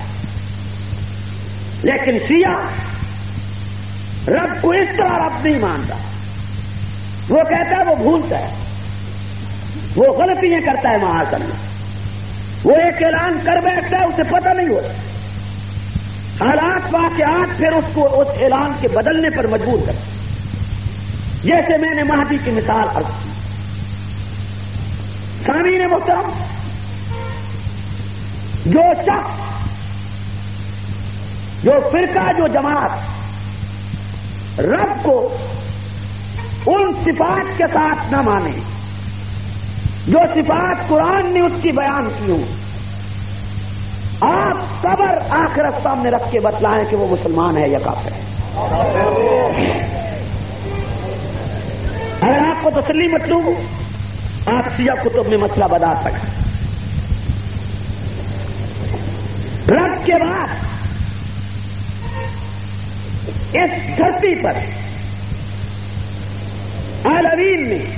لیکن شیعہ رب کو اس طرح رب نہیں مانتا. وہ کہتا ہے وہ بھولتا ہے, وہ غلطیاں کرتا ہے معاذ اللہ. وہ ایک اعلان کر بیٹھتا ہے, اسے پتہ نہیں ہوتا. حالات واقعات پھر اس کو اس اعلان کے بدلنے پر مجبور کرتے. جیسے میں نے مہدی کی مثال عرض کی. سامعین محترم, جو شخص, جو فرقہ, جو جماعت رب کو ان صفات کے ساتھ نہ مانے جو صفات قرآن نے اس کی بیان کی ہوں, آپ قبر آخرت سامنے رکھ کے بتلائیں کہ وہ مسلمان ہے یا کافر ہے. اگر آپ کو تسلی مطلوب, آپ سیاہ کتب میں مسئلہ بتا سکتے. رب کے بعد اس دھرتی پر عالمین نے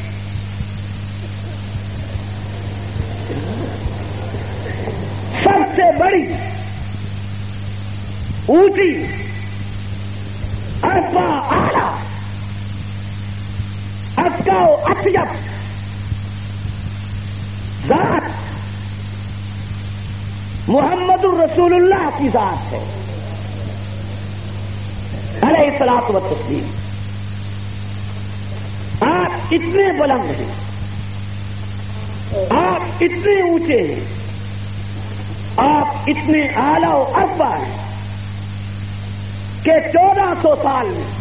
سب سے بڑی, اونچی, ارفع, اعلی, ازکا و اطیب ذات محمد الرسول اللہ کی ذات ہے علیہ الصلوۃ والتسلیم. آپ اتنے بلند ہیں, آپ اتنے اونچے ہیں, آپ اتنے اعلیٰ و ارفع ہیں کہ 1400 سال میں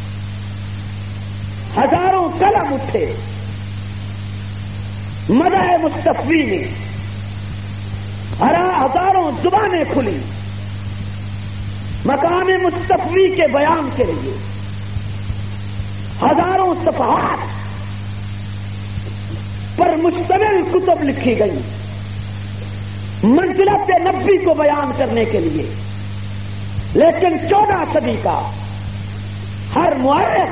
ہزاروں قلم اٹھے مدح مصطفی میں, ہزاروں زبانیں کھلی مقام مصطفی کے بیان کے لیے، ہزاروں صفحات پر مشتمل کتب لکھی گئی منزلت نبی کو بیان کرنے کے لیے، لیکن 14 صدی کا ہر مؤرخ،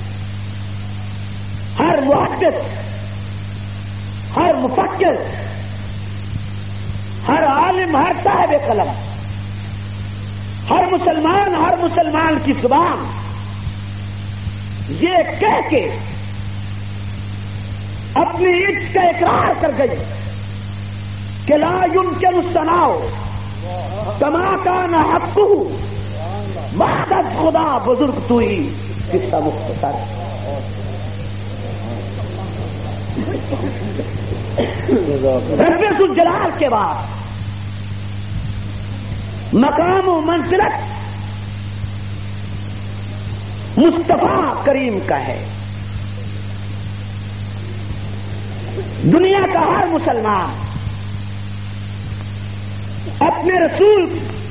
ہر محدث، ہر مفکر، ہر عالم، ہر صاحب قلم، ہر مسلمان کی زبان یہ کہہ کے اپنی عزت کا اقرار کر گئی کہ لا يمكن الثناء كما كان حقه بعد خدا بزرگ تو ہی قصہ مختصر رب ذوالجلال کے بعد مقام و منزلت مصطفیٰ کریم کا ہے. دنیا کا ہر مسلمان اپنے رسول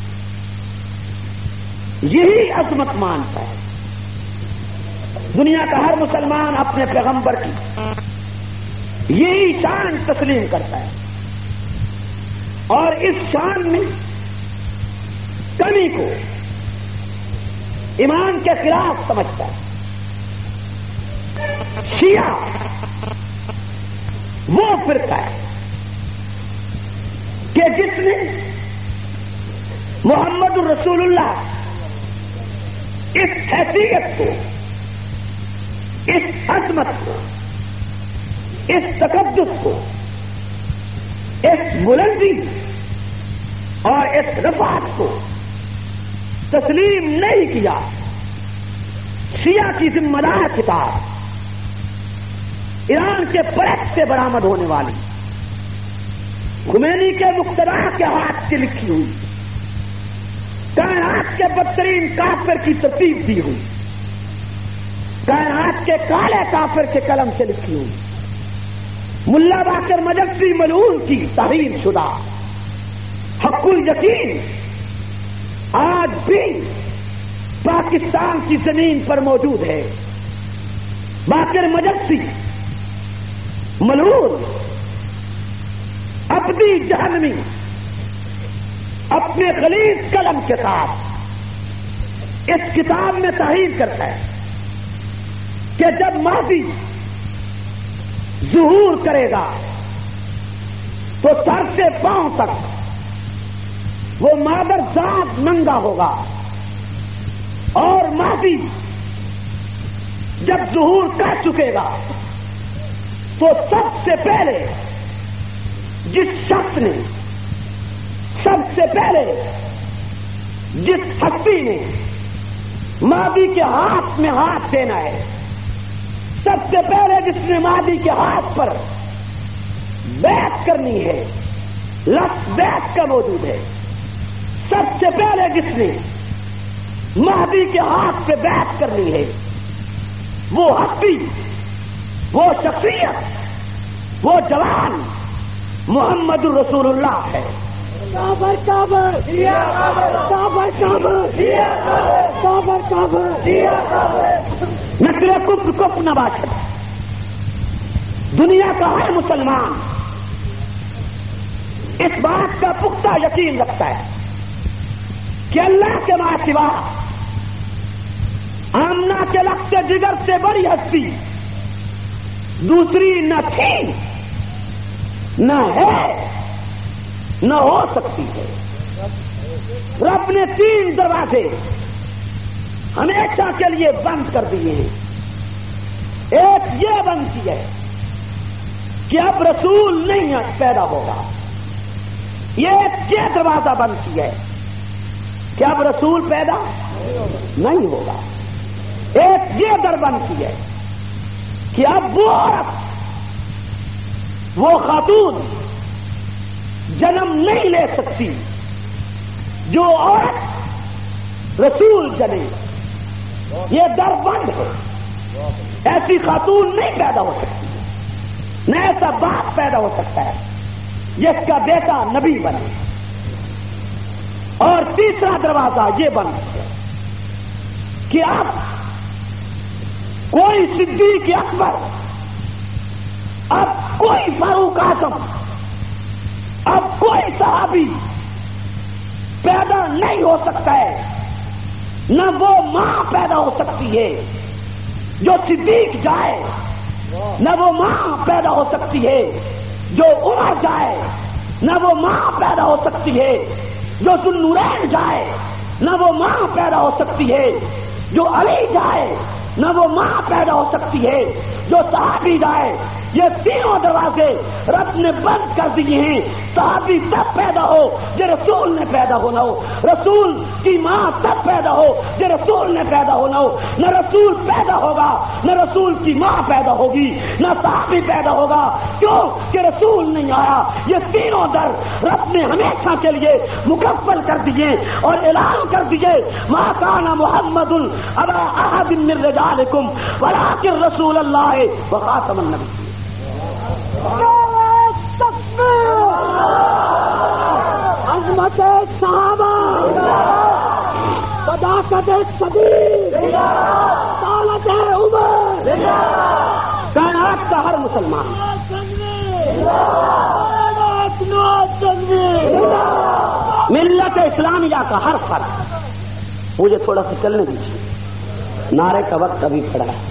یہی عظمت مانتا ہے. دنیا کا ہر مسلمان اپنے پیغمبر کی یہی شان تسلیم کرتا ہے اور اس شان میں کمی کو ایمان کے خلاف سمجھتا ہے. شیعہ وہ فرقہ ہے کہ جس نے محمد رسول اللہ اس حیثیت کو، اس عظمت کو، اس تقدس کو، اس بلندی اور اس رفعت کو تسلیم نہیں کیا. شیعہ کی ذمہ دار کتاب ایران کے پرت سے برآمد ہونے والی، خمینی کے مقتدی کے ہاتھ سے لکھی ہوئی، کائنات کے بدترین کافر کی ترتیب دی ہوئی، کائنات کے کالے کافر کے قلم سے لکھی ہوئی، ملا باقر مجفی ملعون کی تحریر شدہ حق الیقین آج بھی پاکستان کی زمین پر موجود ہے. باقر مجفی ملعون اپنی جہنمی اپنے غلیظ قلم کے ساتھ اس کتاب میں تحریر کرتا ہے کہ جب مہدی ظہور کرے گا تو سر سے پاؤں تک وہ مادر ذات ننگا ہوگا، اور مہدی جب ظہور کر چکے گا تو سب سے پہلے جس شخص نے، سب سے پہلے جس ہستی نے مہدی کے ہاتھ میں ہاتھ دینا ہے، سب سے پہلے جس نے مہدی کے ہاتھ پر بیعت کرنی ہے، لفظ بیعت کا موجود ہے، سب سے پہلے جس نے مہدی کے ہاتھ پہ بیعت کرنی ہے، وہ ہستی، وہ شخصیت، وہ جوان محمد رسول اللہ ہے. کعبہ کعبہ کعبہ کعبہ کعبہ نقل کفر کفر نباشد. دنیا کا ہر مسلمان اس بات کا پختہ یقین رکھتا ہے کہ اللہ کے ماں سوا آمنہ کے لخت جگر سے بڑی ہستی دوسری نہ تھی، نہ ہے، نہ ہو سکتی ہے. رب نے 3 دروازے ہمیشہ کے لیے بند کر دیے ہیں. ایک یہ بند کی ہے کہ اب رسول نہیں پیدا ہوگا. یہ دروازہ بند کیا ہے کہ اب رسول پیدا نہیں ہوگا. ایک یہ در بند کی ہے کہ اب وہ عورت، وہ خاتون جنم نہیں لے سکتی جو عورت رسول جنے. یہ در بند ہے. ایسی خاتون نہیں پیدا ہو سکتی، نہ ایسا باپ پیدا ہو سکتا ہے جس کا بیٹا نبی بنے، اور تیسرا دروازہ یہ بند کہ اب کوئی صدیق اکبر، اب کوئی فاروق اعظم، اب کوئی صحابی پیدا نہیں ہو سکتا ہے، نہ وہ ماں پیدا ہو سکتی ہے جو صدیق جائے، نہ وہ ماں پیدا ہو سکتی ہے جو عمر جائے، نہ وہ ماں پیدا ہو سکتی ہے جو ذوالنورین جائے، نہ وہ ماں پیدا ہو سکتی ہے جو علی جائے، نہ وہ ماں پیدا ہو سکتی ہے جو صحابی جائے۔ یہ تینوں دروازے رب نے بند کر دیے ہیں۔ صحابی تب پیدا ہو جو رسول نے پیدا ہونا ہو، رسول کی ماں تب پیدا ہو جو رسول نے پیدا ہونا ہو۔ نہ رسول پیدا ہوگا، نہ رسول کی ماں پیدا ہوگی، نہ صحابی پیدا ہوگا، کیوں کہ رسول نہیں آیا۔ یہ تینوں در رب نے ہمیشہ کے لیے مکمل کر دیے اور اعلان کر دیے، ما کان محمد ابا احد من رجالکم ولکن رسول اللہ وخاتم النبی۔ عظمت صحابہ، صداقت صدیق، طالت عمر، کائنات کا ہر مسلمان، ملت اسلامیہ کا ہر فرد، مجھے تھوڑا سا چلنے دیجیے، نعرے کا وقت ابھی کھڑا ہے۔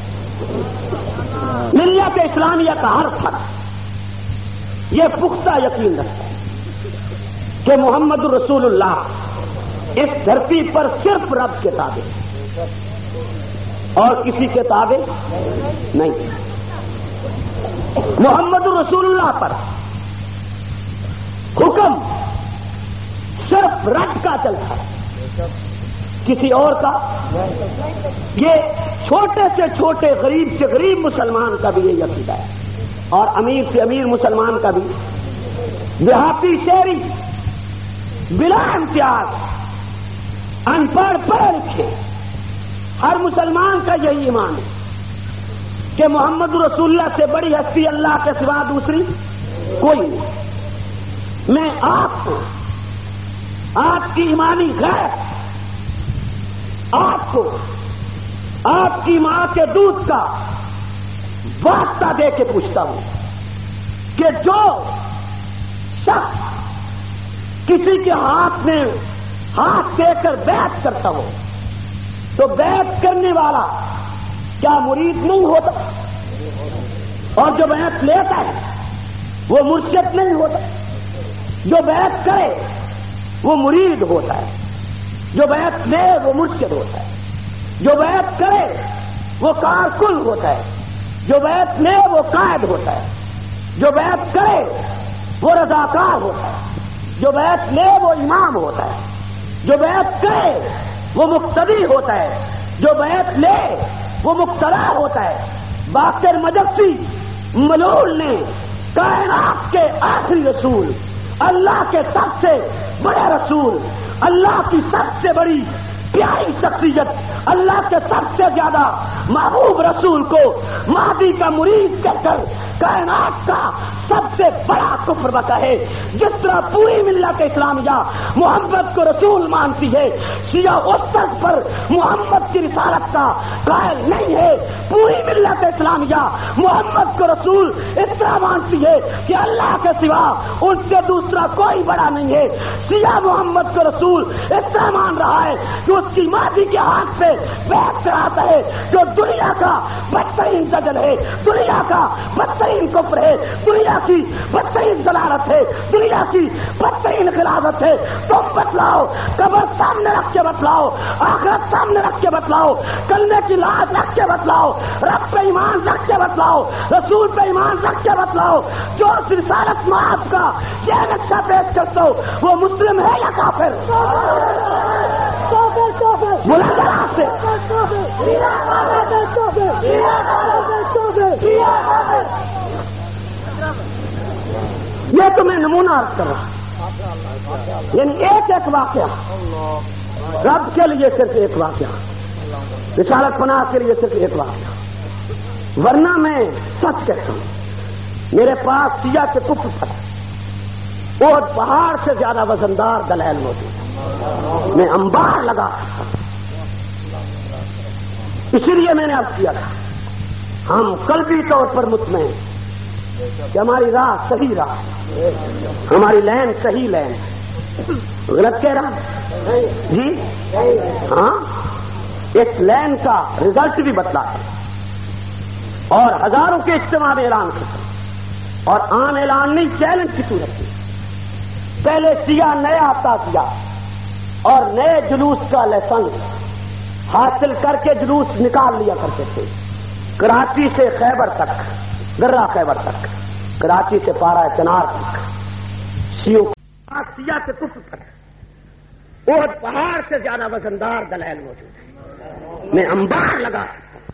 ملت اسلامیہ کا ہر فرد یہ پختہ یقین رکھتا ہے کہ محمد رسول اللہ اس دھرتی پر صرف رب کے تابع اور کسی کے تابع نہیں۔ محمد رسول اللہ پر حکم صرف رب کا چلتا ہے، کسی اور کا۔ یہ چھوٹے سے چھوٹے، غریب سے غریب مسلمان کا بھی یہ عقیدہ ہے، اور امیر سے امیر مسلمان کا بھی، دیہاتی شہری بلا امتیاز، ان پڑھ پڑھے لکھے، ہر مسلمان کا یہی ایمان ہے کہ محمد رسول اللہ سے بڑی ہستی اللہ کے سوا دوسری کوئی نہیں۔ میں آپ کو آپ کی ایمانی غیرت، آپ کو آپ کی ماں کے دودھ کا واسطہ دے کے پوچھتا ہوں کہ جو شخص کسی کے ہاتھ میں ہاتھ دے کر بیعت کرتا ہو تو بیعت کرنے والا کیا مرید نہیں ہوتا؟ اور جو بیعت لیتا ہے وہ مرشد نہیں ہوتا؟ جو بیعت کرے وہ مرید ہوتا ہے، جو بیعت لے وہ مرشد ہوتا ہے، جو بیعت کرے وہ کارکن ہوتا ہے، جو بیعت لے وہ قائد ہوتا ہے، جو بیعت کرے وہ رضاکار ہوتا ہے، جو بیعت لے وہ امام ہوتا ہے، جو بیعت کرے وہ مقتدی ہوتا ہے، جو بیعت لے وہ مقتدا ہوتا ہے۔ باقر مجسی ملول نے کائنات کے آخری رسول، اللہ کے سب سے بڑے رسول، اللہ کی سب سے بڑی پیاری شخصیت، اللہ کے سب سے زیادہ محبوب رسول کو مہدی کا مرید کہہ کر کائنات کا سب سے بڑا کفر بتا ہے۔ جس طرح پوری ملت اسلامیہ محمد کو رسول مانتی ہے، شیعہ اس طرح پر محمد کی رسالت کا قائل نہیں ہے۔ پوری ملت اسلامیہ محمد کو رسول اس طرح مانتی ہے کہ اللہ کے سوا ان سے دوسرا کوئی بڑا نہیں ہے۔ شیعہ محمد کو رسول اس طرح مان رہا ہے کہ اس کی ماضی کے ہاتھ سے بیعت کراتا ہے، جو دنیا کا بدترین زجر ہے، دنیا کا بدترین کفر ہے، دنیا کی بدترین ضلالت ہے، دنیا کی بدترین خلافت ہے۔ تم بتلاؤ، قبر سامنے رکھ کے بتلاؤ، آخرت سامنے رکھ کے بتلاؤ، کلمے کی لاز رکھ کے بتلاؤ، رب پہ ایمان رکھ کے بتلاؤ، رسول پہ ایمان رکھ کے بتلاؤ۔ جو رسالت معاف کا یہ نقشہ پیش کرتا ہو وہ مسلم ہے یا کافر؟ سے یہ تو میں نمونہ عرض کر رہا ہوں، یعنی ایک ایک واقعہ رب کے لیے صرف ایک واقعہ، رسالت پناہ کے لیے صرف ایک واقعہ۔ ورنہ میں سچ کہتا ہوں، میرے پاس سیاہ کے کفر پر اور پہاڑ سے زیادہ وزندار دلائل موجود میں انبار لگا، اسی لیے میں نے عرض کیا تھا ہم قلبی طور پر مطمئن کہ ہماری راہ صحیح راہ، ہماری لین صحیح لین، غلط کہہ رہا جی ہاں، اس لین کا رزلٹ بھی بتلا ہے اور ہزاروں کے اجتماع میں اعلان کرتے اور عام اعلان نہیں، چیلنج کی صورت میں پہلے سیاہ نیا تازیہ اور نئے جلوس کا لائسنس حاصل کر کے جلوس نکال لیا کرتے تھے، کراچی سے خیبر تک، گرا خیبر تک، کراچی سے پارا چنار تک، سیاہ سے کفر تک، اور پہاڑ سے زیادہ وزندار دلائل موجود ہے میں انبار لگا سکتا ہوں۔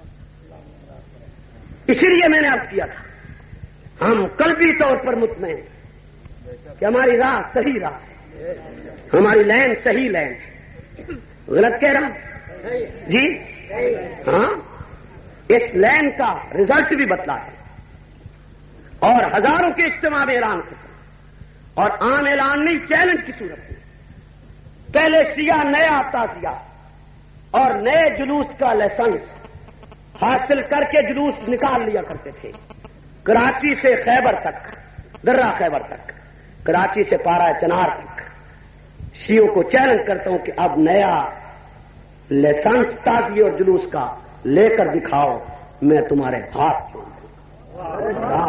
اسی لیے میں نے عرض کیا تھا ہم قلبی طور پر مطمئن کہ ہماری راہ صحیح راہ ہے، ہماری لین صحیح لین ہے، غلط کہہ رہا جی ہاں، اس لین کا رزلٹ بھی بتلا ہے اور ہزاروں کے اجتماع میں اعلان کرتا اور عام اعلان نہیں، چیلنج کی صورت میں پہلے سیاہ نیا تازیہ اور نئے جلوس کا لائسنس حاصل کر کے جلوس نکال لیا کرتے تھے، کراچی سے خیبر تک، گرا خیبر تک، کراچی سے پارا چنار تک۔ شیعوں کو چیلنج کرتا ہوں کہ اب نیا لائسنس تازی اور جلوس کا لے کر دکھاؤ، میں تمہارے ہاتھ چھوڑ دوں۔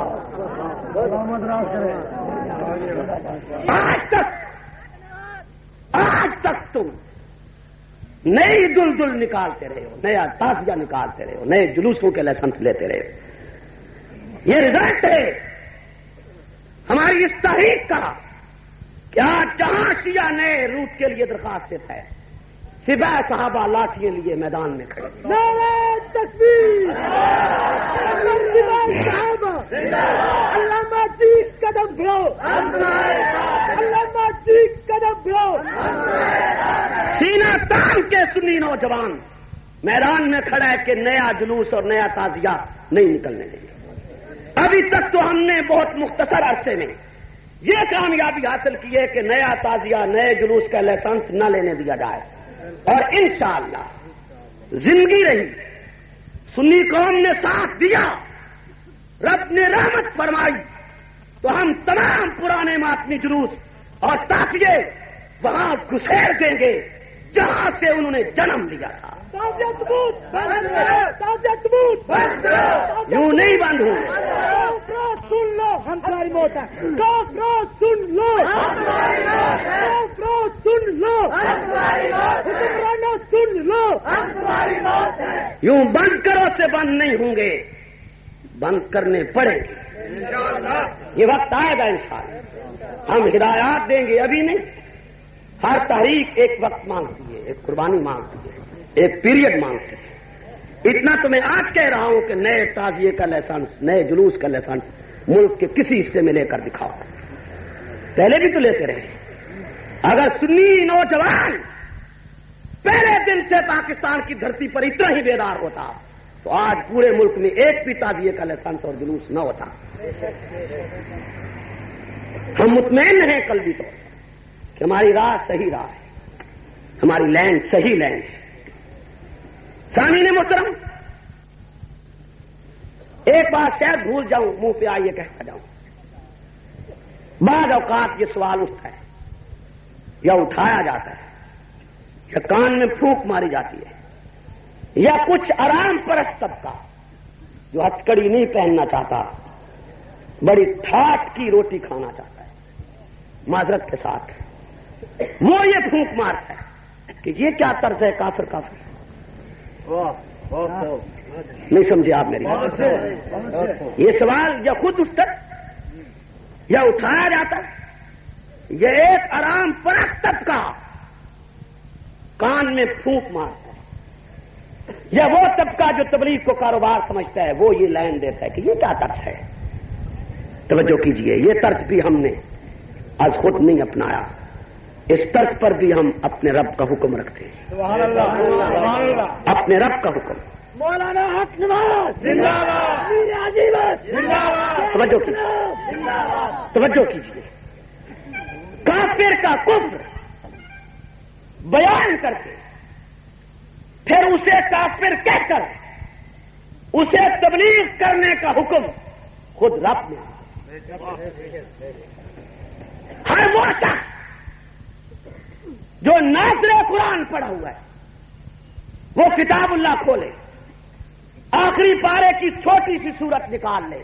آج تک تم نئی دلدل نکالتے رہے ہو، نیا تازیہ نکالتے رہے ہو، نئے جلوسوں کے لائسنس لیتے رہے ہو۔ یہ رزلٹ ہے ہماری اس تحریک کا کہ آج جہاں شیعہ نئے روٹ کے لیے درخواست دیتا ہے، سپاہی صحابہ لاٹھیے لیے میدان میں کھڑے، نعرہ تکبیر، علامہ چیخ قدم بھرو، علامہ چیخ قدم بھرو، سینہ تان کے سنی نوجوان میدان میں کھڑا ہے کہ نیا جلوس اور نیا تازیہ نہیں نکلنے دیں گے۔ ابھی تک تو ہم نے بہت مختصر عرصے میں یہ کامیابی حاصل کی ہے کہ نیا تازیہ، نئے جلوس کا لائسنس نہ لینے دیا جائے، اور انشاءاللہ زندگی رہی، سنی قوم نے ساتھ دیا، رب نے رحمت فرمائی، تو ہم تمام پرانے ماتمی جلوس اور تازیے وہاں گسیر دیں گے جہاں سے انہوں نے جنم لیا تھا۔ یوں نہیں بند ہوں گے۔ سن لو ہم تمہاری موت ہے، سن لو سن لو سن لو، یوں بند کرو سے بند نہیں ہوں گے، بند کرنے پڑیں گے، یہ وقت آئے گا انشاءاللہ، ہم ہدایات دیں گے، ابھی نہیں۔ ہر تحریک ایک وقت مانگتی ہے، ایک قربانی مانگتی ہے، ایک پیریڈ مانگتی ہے۔ اتنا تو میں آج کہہ رہا ہوں کہ نئے تازیے کا لائسنس، نئے جلوس کا لائسنس ملک کے کسی حصے میں لے کر دکھاؤ، پہلے بھی تو لیتے رہے۔ اگر سنی نوجوان پہلے دن سے پاکستان کی دھرتی پر اتنا ہی بیدار ہوتا تو آج پورے ملک میں ایک بھی تازیے کا لائسنس اور جلوس نہ ہوتا۔ ہم مطمئن ہیں قلبی طور کہ ہماری راہ صحیح راہ ہے، ہماری لین صحیح لین ہے۔ سامعین محترم، ایک بات شاید بھول جاؤں، منہ پہ آئیے کہتا جاؤں، بعض اوقات یہ سوال اٹھتا ہے یا اٹھایا جاتا ہے یا کان میں پھونک ماری جاتی ہے، یا کچھ آرام پرست طبقہ جو ہتھکڑی نہیں پہننا چاہتا، بڑی ٹھاٹ کی روٹی کھانا چاہتا ہے، معذرت کے ساتھ وہ یہ پھونک مارتا ہے کہ یہ کیا طرز ہے کافر کافر۔ نہیں سمجھے آپ میری بات؟ یہ سوال یا خود اٹھتا یا اٹھایا جاتا، یہ ایک آرام پرست طبقہ کان میں پھونک مارتا ہے، یا وہ طبقہ جو تبلیغ کو کاروبار سمجھتا ہے وہ یہ لائن دیتا ہے کہ یہ کیا طرز ہے۔ توجہ کیجئے، یہ طرز بھی ہم نے آج خود نہیں اپنایا، اس طرز پر بھی ہم اپنے رب کا حکم رکھتے ہیں۔ سبحان اللہ، اپنے رب کا حکم۔ مولانا حق نواز زندہ باد، توجہ کیجیے، توجہ کیجیے، کافر کا کفر بیان کر کے پھر اسے کافر کہہ کر اسے تبلیغ کرنے کا حکم خود رب نے. ہر وہ شخص جو ناظر قرآن پڑھا ہوا ہے وہ کتاب اللہ کھولے, آخری پارے کی چھوٹی سی صورت نکال لے.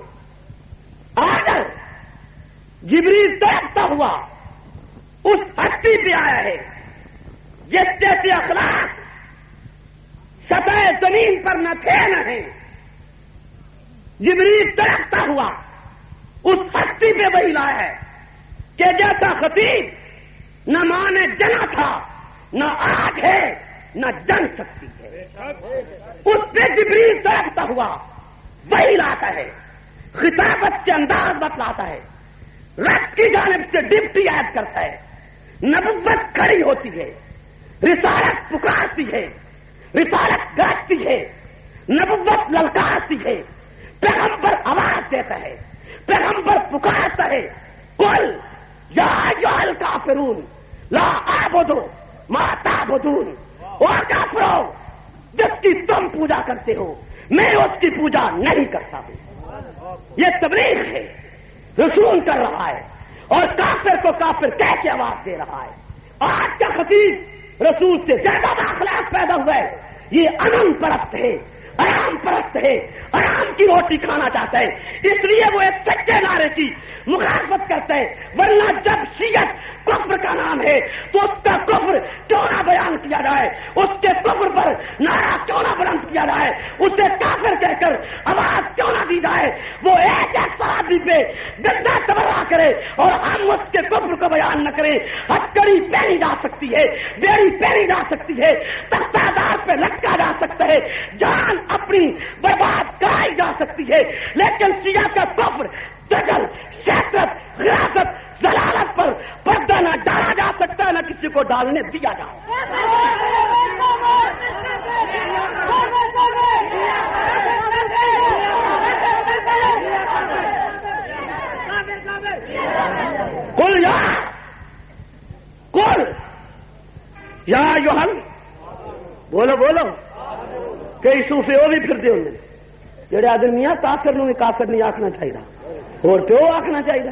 آج جبریل تڑپتا ہوا اس ہستی پہ آیا ہے جس جیسے اخلاق سطح زمین پر نہ تھے نہ ہیں. جبریل تڑپتا ہوا اس ہستی پہ وہی لایا ہے کہ جیسا خطیب نہ ماں نے جنا تھا نہ آج ہے نہ جن سکتی ہے. اس پہ جبریل تڑپتا ہوا وہی لاتا ہے, خطابت کے انداز بتلاتا ہے, رب کی جانب سے ڈپٹی ایڈ کرتا ہے, نبوت کھڑی ہوتی ہے, رسالت پکارتی ہے, رسالت گاجتی ہے, نبوت للکارتی ہے, پیغمبر آواز دیتا ہے, پیغمبر پکارتا ہے, قل یا ایھا الکافرون لا اعبد ما تعبدون. او کافرو, جس کی تم پوجا کرتے ہو میں اس کی پوجا نہیں کرتا ہوں. یہ تبلیغ ہے, رسول کر رہا ہے اور کافر کو کافر کہہ کے آواز دے رہا ہے. آج کا خطیب رسول سے زیادہ اخلاق پیدا ہوا ہے. یہ امن پرست ہے, آرام پرست ہے, آرام کی روٹی کھانا چاہتا ہے, اس لیے وہ ایک سچے نعرے کی مخالفت کرتا ہے. ورنہ جب شیعت کفر کا نام ہے تو اس کا کفر کیوں نہ بیان کیا جائے, اس کے کفر پر نعرہ کیوں نہ بلند کیا جائے, اسے کافر کہہ کر آواز کیوں نہ دی جائے. وہ ایک ایک صحابی پہ گندا تبرہ کرے اور ہم اس کے کفر کو بیان نہ کریں. ہتھکڑی پہنی جا سکتی ہے, بیڑی پہنی جا سکتی ہے, تختہ دار پہ لٹکا جا سکتا ہے, جان اپنی برباد کرائی جا سکتی ہے, لیکن شیعہ کا کفر دجل, شہرت, غلاظت, ضلالت پر پردہ نہ ڈالا جا سکتا, نہ کسی کو ڈالنے دیا جائے. قل یا یوہن, بولو بولو. کئی صوفے وہ بھی پھرتے ہوں جڑے آدمی کافر نو بھی کافر نہیں آخنا چاہیے اور پیو آخنا چاہیے.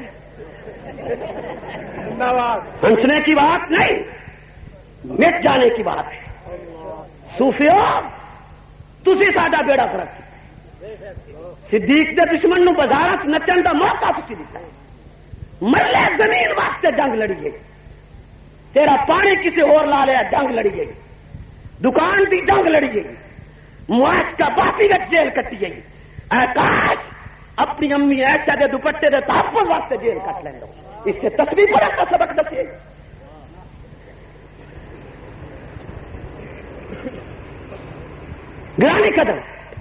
ہنسنے کی بات نہیں, مٹ جانے کی بات ہے. صوفیو تسی ساڈا بیڑا فرق صدیق دے دشمن نو بازارت نچن دا موقع تسی دیتا ہے. ملے زمین واسطے جنگ لڑی گئی, تیرا پانی کسی اور لا لیا جنگ لڑی گئی, دکان دی جنگ لڑی گئی, معاش کا باقی جیل کٹی گئی. اے کاش اپنی امی ایسا دے دوپٹے دے تحفظ واسطے جیل کٹ لیں. اس سے تصویر پر کا سبق دسیے. گرانی قدر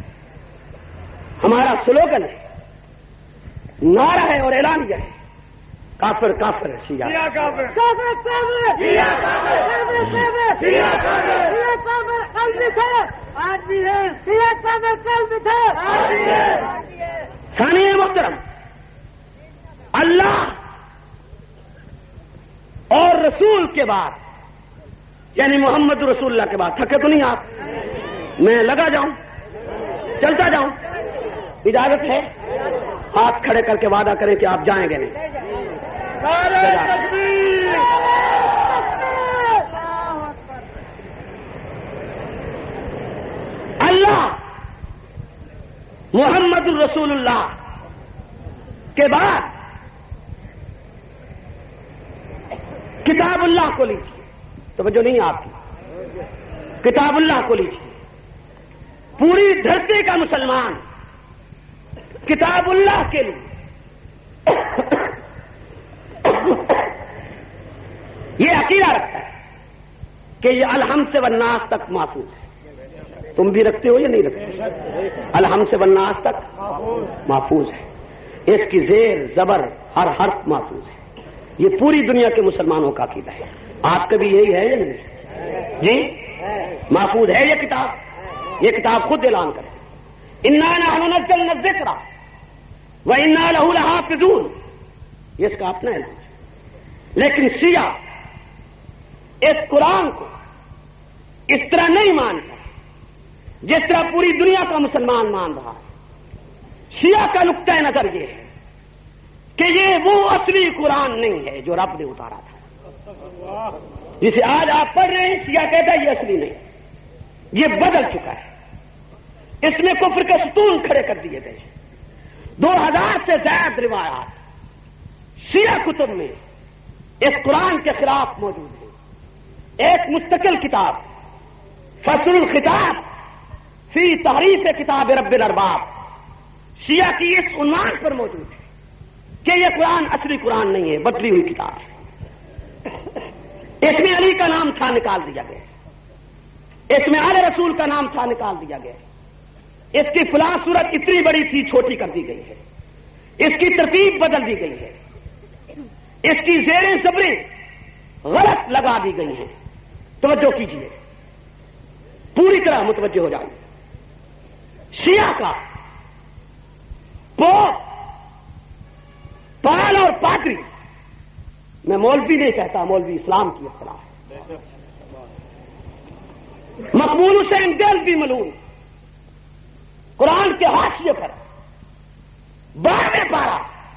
ہمارا سلوگن ہے, نعرہ ہے اور اعلانیہ ہے, کافر کافر ہے, شیعہ کافر, ثانی محترم, اللہ اور رسول کے بعد یعنی محمد رسول اللہ کے بعد تھکے تو نہیں آپ؟ میں لگا جاؤں, چلتا جاؤں, اجازت ہے؟ ہاتھ کھڑے کر کے وعدہ کریں کہ آپ جائیں گے نہیں. اللہ محمد الرسول اللہ کے بعد کتاب اللہ کو لیجیے. توجہ نہیں آپ کی, کتاب اللہ کو لیجیے. پوری دھرتی کا مسلمان کتاب اللہ کے لیے یہ عقیدہ رکھتا ہے کہ یہ الحمد سے والناس تک محفوظ ہے. تم بھی رکھتے ہو یا نہیں رکھتے؟ الحمد سے والناس تک محفوظ ہے, اس کی زیر زبر ہر حرف محفوظ ہے. یہ پوری دنیا کے مسلمانوں کا عقیدہ ہے. آپ کا بھی یہی ہے یا نہیں؟ جی محفوظ ہے یہ کتاب. یہ کتاب خود اعلان کرے, انا نحن نزلنا الذکر وانا لہ لحافظون. یہ اس کا اپنا اعلان ہے. لیکن شیعہ اس قرآن کو اس طرح نہیں مانتا جس طرح پوری دنیا کا مسلمان مان رہا ہے۔ شیعہ کا نقطۂ نظر یہ ہے کہ یہ وہ اصلی قرآن نہیں ہے جو رب نے اتارا تھا، جسے آج آپ پڑھ رہے ہیں۔ شیعہ کہتا ہے یہ اصلی نہیں، یہ بدل چکا ہے، اس میں کفر کے ستون کھڑے کر دیے گئے ہیں۔ 2000 سے زائد روایات شیعہ کتب میں اس قرآن کے خلاف موجود ہیں۔ ایک مستقل کتاب فصل الخطاب فی تحریف کتاب رب الارباب شیعہ کی اس عنوان پر موجود ہے کہ یہ قرآن اصلی قرآن نہیں ہے، بدلی ہوئی کتاب ہے۔ اس میں علی کا نام تھا، نکال دیا گیا، اس میں آل رسول کا نام تھا، نکال دیا گیا، اس کی فلاں صورت اتنی بڑی تھی، چھوٹی کر دی گئی ہے، اس کی ترتیب بدل دی گئی ہے، اس کی زیریں زبریں غلط لگا دی گئی ہیں۔ توجہ کیجیے، پوری طرح متوجہ ہو جائیں۔ شیعہ کا پال اور پادری، میں مولوی نہیں کہتا، مولوی اسلام کی اصطلاح ہے، مقبول حسین دہلوی ملعون قرآن کے حاشیے پر 12 پارہ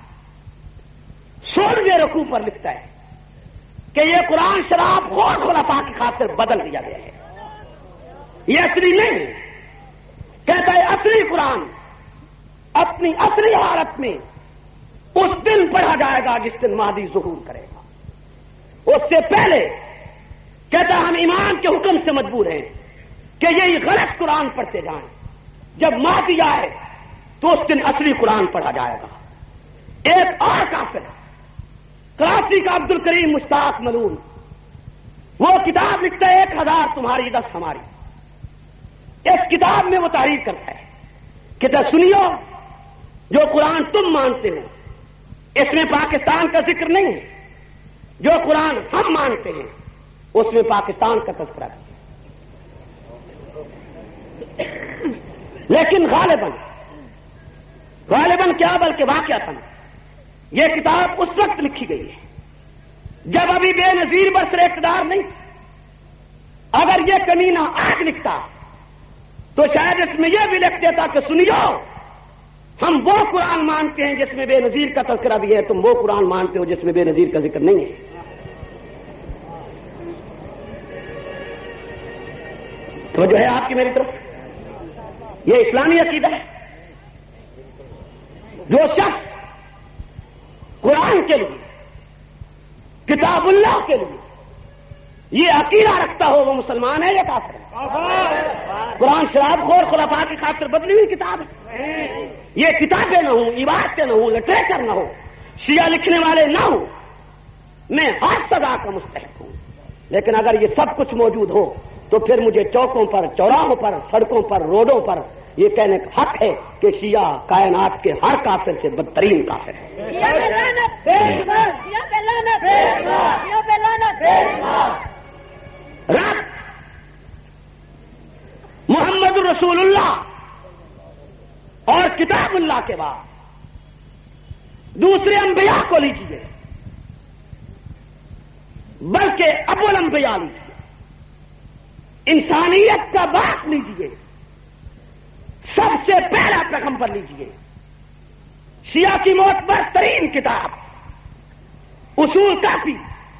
16ویں رکوع پر لکھتا ہے کہ یہ قرآن شراب خور خلفاء کی خاطر بدل دیا گیا ہے، یہ اصلی نہیں ہے۔ کہتا ہے اصلی قرآن اپنی اصلی حالت میں اس دن پڑھا جائے گا جس دن مہدی ظہور کرے گا، اس سے پہلے کہتا ہم ایمان کے حکم سے مجبور ہیں کہ یہ غلط قرآن پڑھتے جائیں، جب مہدی آئے تو اس دن اصلی قرآن پڑھا جائے گا۔ ایک اور کافر کراچی کا عبد الکریم مشتاق ملعون، وہ کتاب لکھتا ہے 1000 تمہاری 10 ہماری۔ اس کتاب میں وہ تحریر کرتا ہے کہ سنیو، جو قرآن تم مانتے ہو اس میں پاکستان کا ذکر نہیں ہے، جو قرآن ہم مانتے ہیں اس میں پاکستان کا تذکرہ ہے۔ لیکن غالباً کیا بلکہ واقعتاً یہ کتاب اس وقت لکھی گئی ہے جب ابھی بے نظیر برسر اقتدار نہیں۔ اگر یہ کمینہ آج لکھتا تو شاید اس میں یہ بھی لکھ دیتا کہ سنیو، ہم وہ قرآن مانتے ہیں جس میں بے نظیر کا تذکرہ بھی ہے، تم وہ قرآن مانتے ہو جس میں بے نظیر کا ذکر نہیں ہے۔ تو جو ہے آپ کی میری طرف یہ اسلامی عقیدہ ہے۔ جو شخص قرآن کے لیے، کتاب اللہ کے لیے یہ عقیدہ رکھتا ہو وہ مسلمان ہے یا کافر ہے؟ قرآن شراب خور خلفاء کی خاطر بدلی ہوئی کتاب ہے، یہ کتابیں نہ ہوں، عبادتیں نہ ہوں، لٹریچر نہ ہو، شیعہ لکھنے والے نہ ہوں، میں ہر سزا کا مستحق ہوں۔ لیکن اگر یہ سب کچھ موجود ہو تو پھر مجھے چوکوں پر، چوراہوں پر، سڑکوں پر، روڈوں پر یہ کہنے کا حق ہے کہ شیعہ کائنات کے ہر کافر سے بدترین کافر ہے۔ رب محمد رسول اللہ اور کتاب اللہ کے بعد دوسرے انبیاء کو لیجیے، بلکہ ابو الانبیاء لیجیے، انسانیت کا باپ لیجیے، سب سے پہلا پیغمبر لیجیے، شیعہ کی موت بہترین کتاب اصول کافی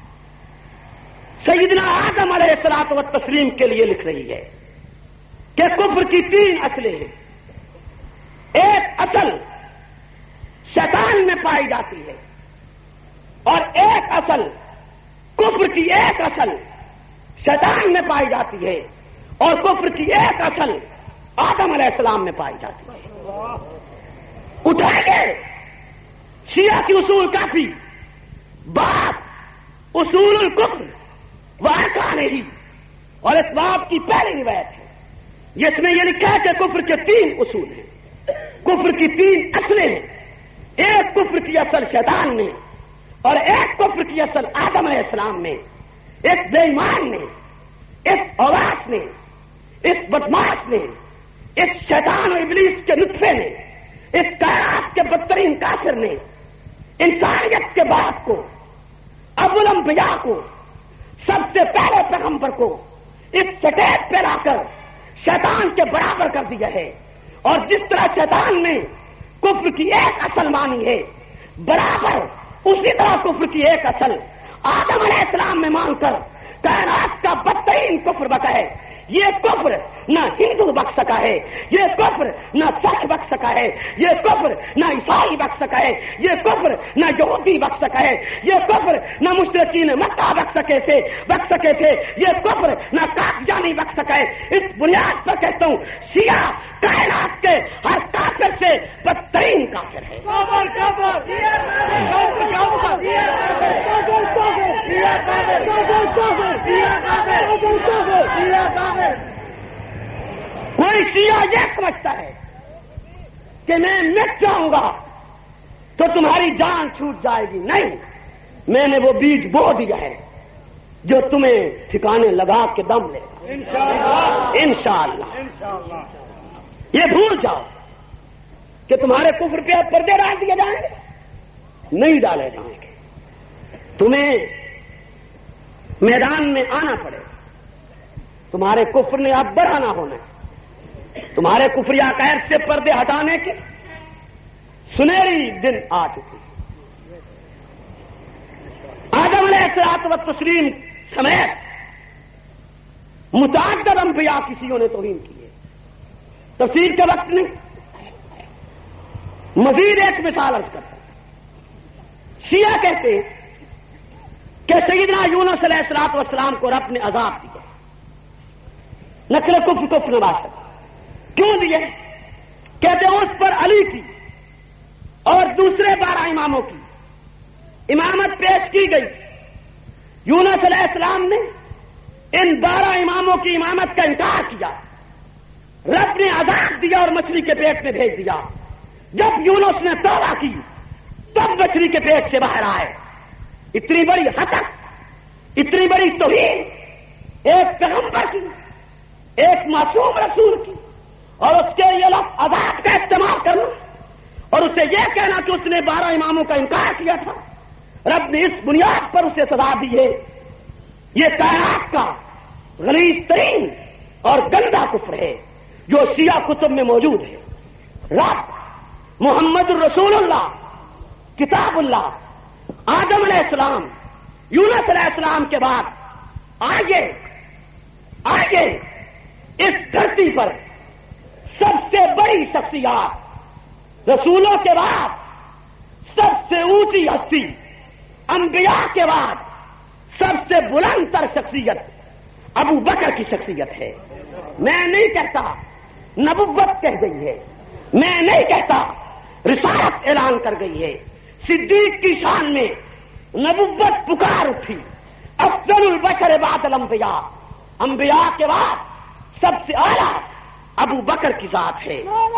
سیدنا آدم علیہ الصلوۃ والتسلیم کے لیے لکھ رہی ہے کہ کفر کی 3 اصلیں ہیں۔ ایک اصل شیطان میں پائی جاتی ہے اور ایک اصل کفر کی ایک اصل شیطان میں پائی جاتی ہے اور کفر کی ایک اصل آدم علیہ السلام میں پائی جاتی ہے۔ اٹھائے گئے شیعہ کی اصول کافی، باپ اصول الکفر وارکان ہی، اور اس باب کی پہلی روایت ہے جس میں یہ لکھا ہے کہ کفر کے 3 اصول ہیں، کفر کی 3 اصلیں ہیں۔ ایک کفر کی اصل شیطان میں اور ایک کفر کی اصل آدم علیہ السلام میں، اس بے ایمان نے، اس اوراس نے، اس بدماش نے، اس شیطان و ابلیس کے نطفے نے، اس کائنات کے بدترین کافر نے انسانیت کے باپ کو ابو الانبیاء کو، سب سے پہلے پیغمبر کو اس سٹیج پہ لا کر شیطان کے برابر کر دیا ہے. اور جس طرح شیطان نے کفر کی ایک اصل مانی ہے، برابر اسی طرح کفر کی ایک اصل آدم علیہ السلام میں مان کر کائنات کا بدترین کفر بتائے. یہ کفر نہ ہندو بک سکا ہے، یہ کفر نہ سکھ بک سکا ہے، یہ کفر نہ عیسائی بک سکا ہے، یہ کفر نہ یہودی بک سکا ہے، یہ کفر نہ مشرکین مکہ بک سکے تھے، یہ کفر نہ قادیانی بک سکا ہے. اس بنیاد پر کہتا ہوں شیعہ کائنات کے ہر کافر سے بدترین کافر ہے. کوئی شیعہ یہ سمجھتا ہے کہ میں مٹ جاؤں گا تو تمہاری جان چھوٹ جائے گی. نہیں، میں نے وہ بیج بو دیا ہے جو تمہیں ٹھکانے لگا کے دم لے گا انشاءاللہ. یہ بھول جاؤ کہ تمہارے کفر پہ پردے ڈال دیے جائیں گے، نہیں ڈالے جائیں گے. تمہیں میدان میں آنا پڑے. تمہارے کفر نے اب بڑھانا ہونا ہے. تمہارے کفری عقائد سے پردے ہٹانے کے سنہری دن آ چکے. آدم علیہ الصلوۃ والتسلیم سمیت متعدد انبیاء کسیوں نے توہین کی ہے. تفسیر کے وقت میں مزید ایک مثال عرض کرتا ہوں. شیعہ کہتے ہیں کہ سیدنا یونس علیہ الصلوۃ والسلام کو رب نے عذاب دیا، نقل کفر نواسط. کیوں دیے؟ کہتے ہیں اس پر علی کی اور دوسرے 12 اماموں کی امامت پیش کی گئی. یونس علیہ السلام نے ان 12 اماموں کی امامت کا انکار کیا. رب نے عذاب دیا اور مچھلی کے پیٹ میں بھیج دیا. جب یونس نے توبہ کی تب مچھلی کے پیٹ سے باہر آئے. اتنی بڑی حقیقت، اتنی بڑی توہین ایک پیغمبر کی، ایک معصوم رسول کی، اور اس کے یہ لفظ عذاب کا استعمال کرنا اور اسے یہ کہنا کہ اس نے 12 اماموں کا انکار کیا تھا. رب نے اس بنیاد پر اسے سزا دی ہے. یہ کائنات کا غلیظ ترین اور گندا کفر ہے جو شیعہ کتب میں موجود ہے. رب محمد الرسول اللہ، کتاب اللہ، آدم علیہ السلام، یونس علیہ السلام کے بعد آگے اس دھرتی پر سب سے بڑی شخصیات، رسولوں کے بعد سب سے اونچی ہستی، انبیاء کے بعد سب سے بلند تر شخصیت ابو بکر کی شخصیت ہے. میں نہیں کہتا نبوت کہہ گئی ہے، میں نہیں کہتا رسالت اعلان کر گئی ہے. صدیق کی شان میں نبوت پکار اٹھی. افضل البشر بعد الانبیاء، انبیاء کے بعد سب سے اعلیٰ ابو بکر کی ذات ہے.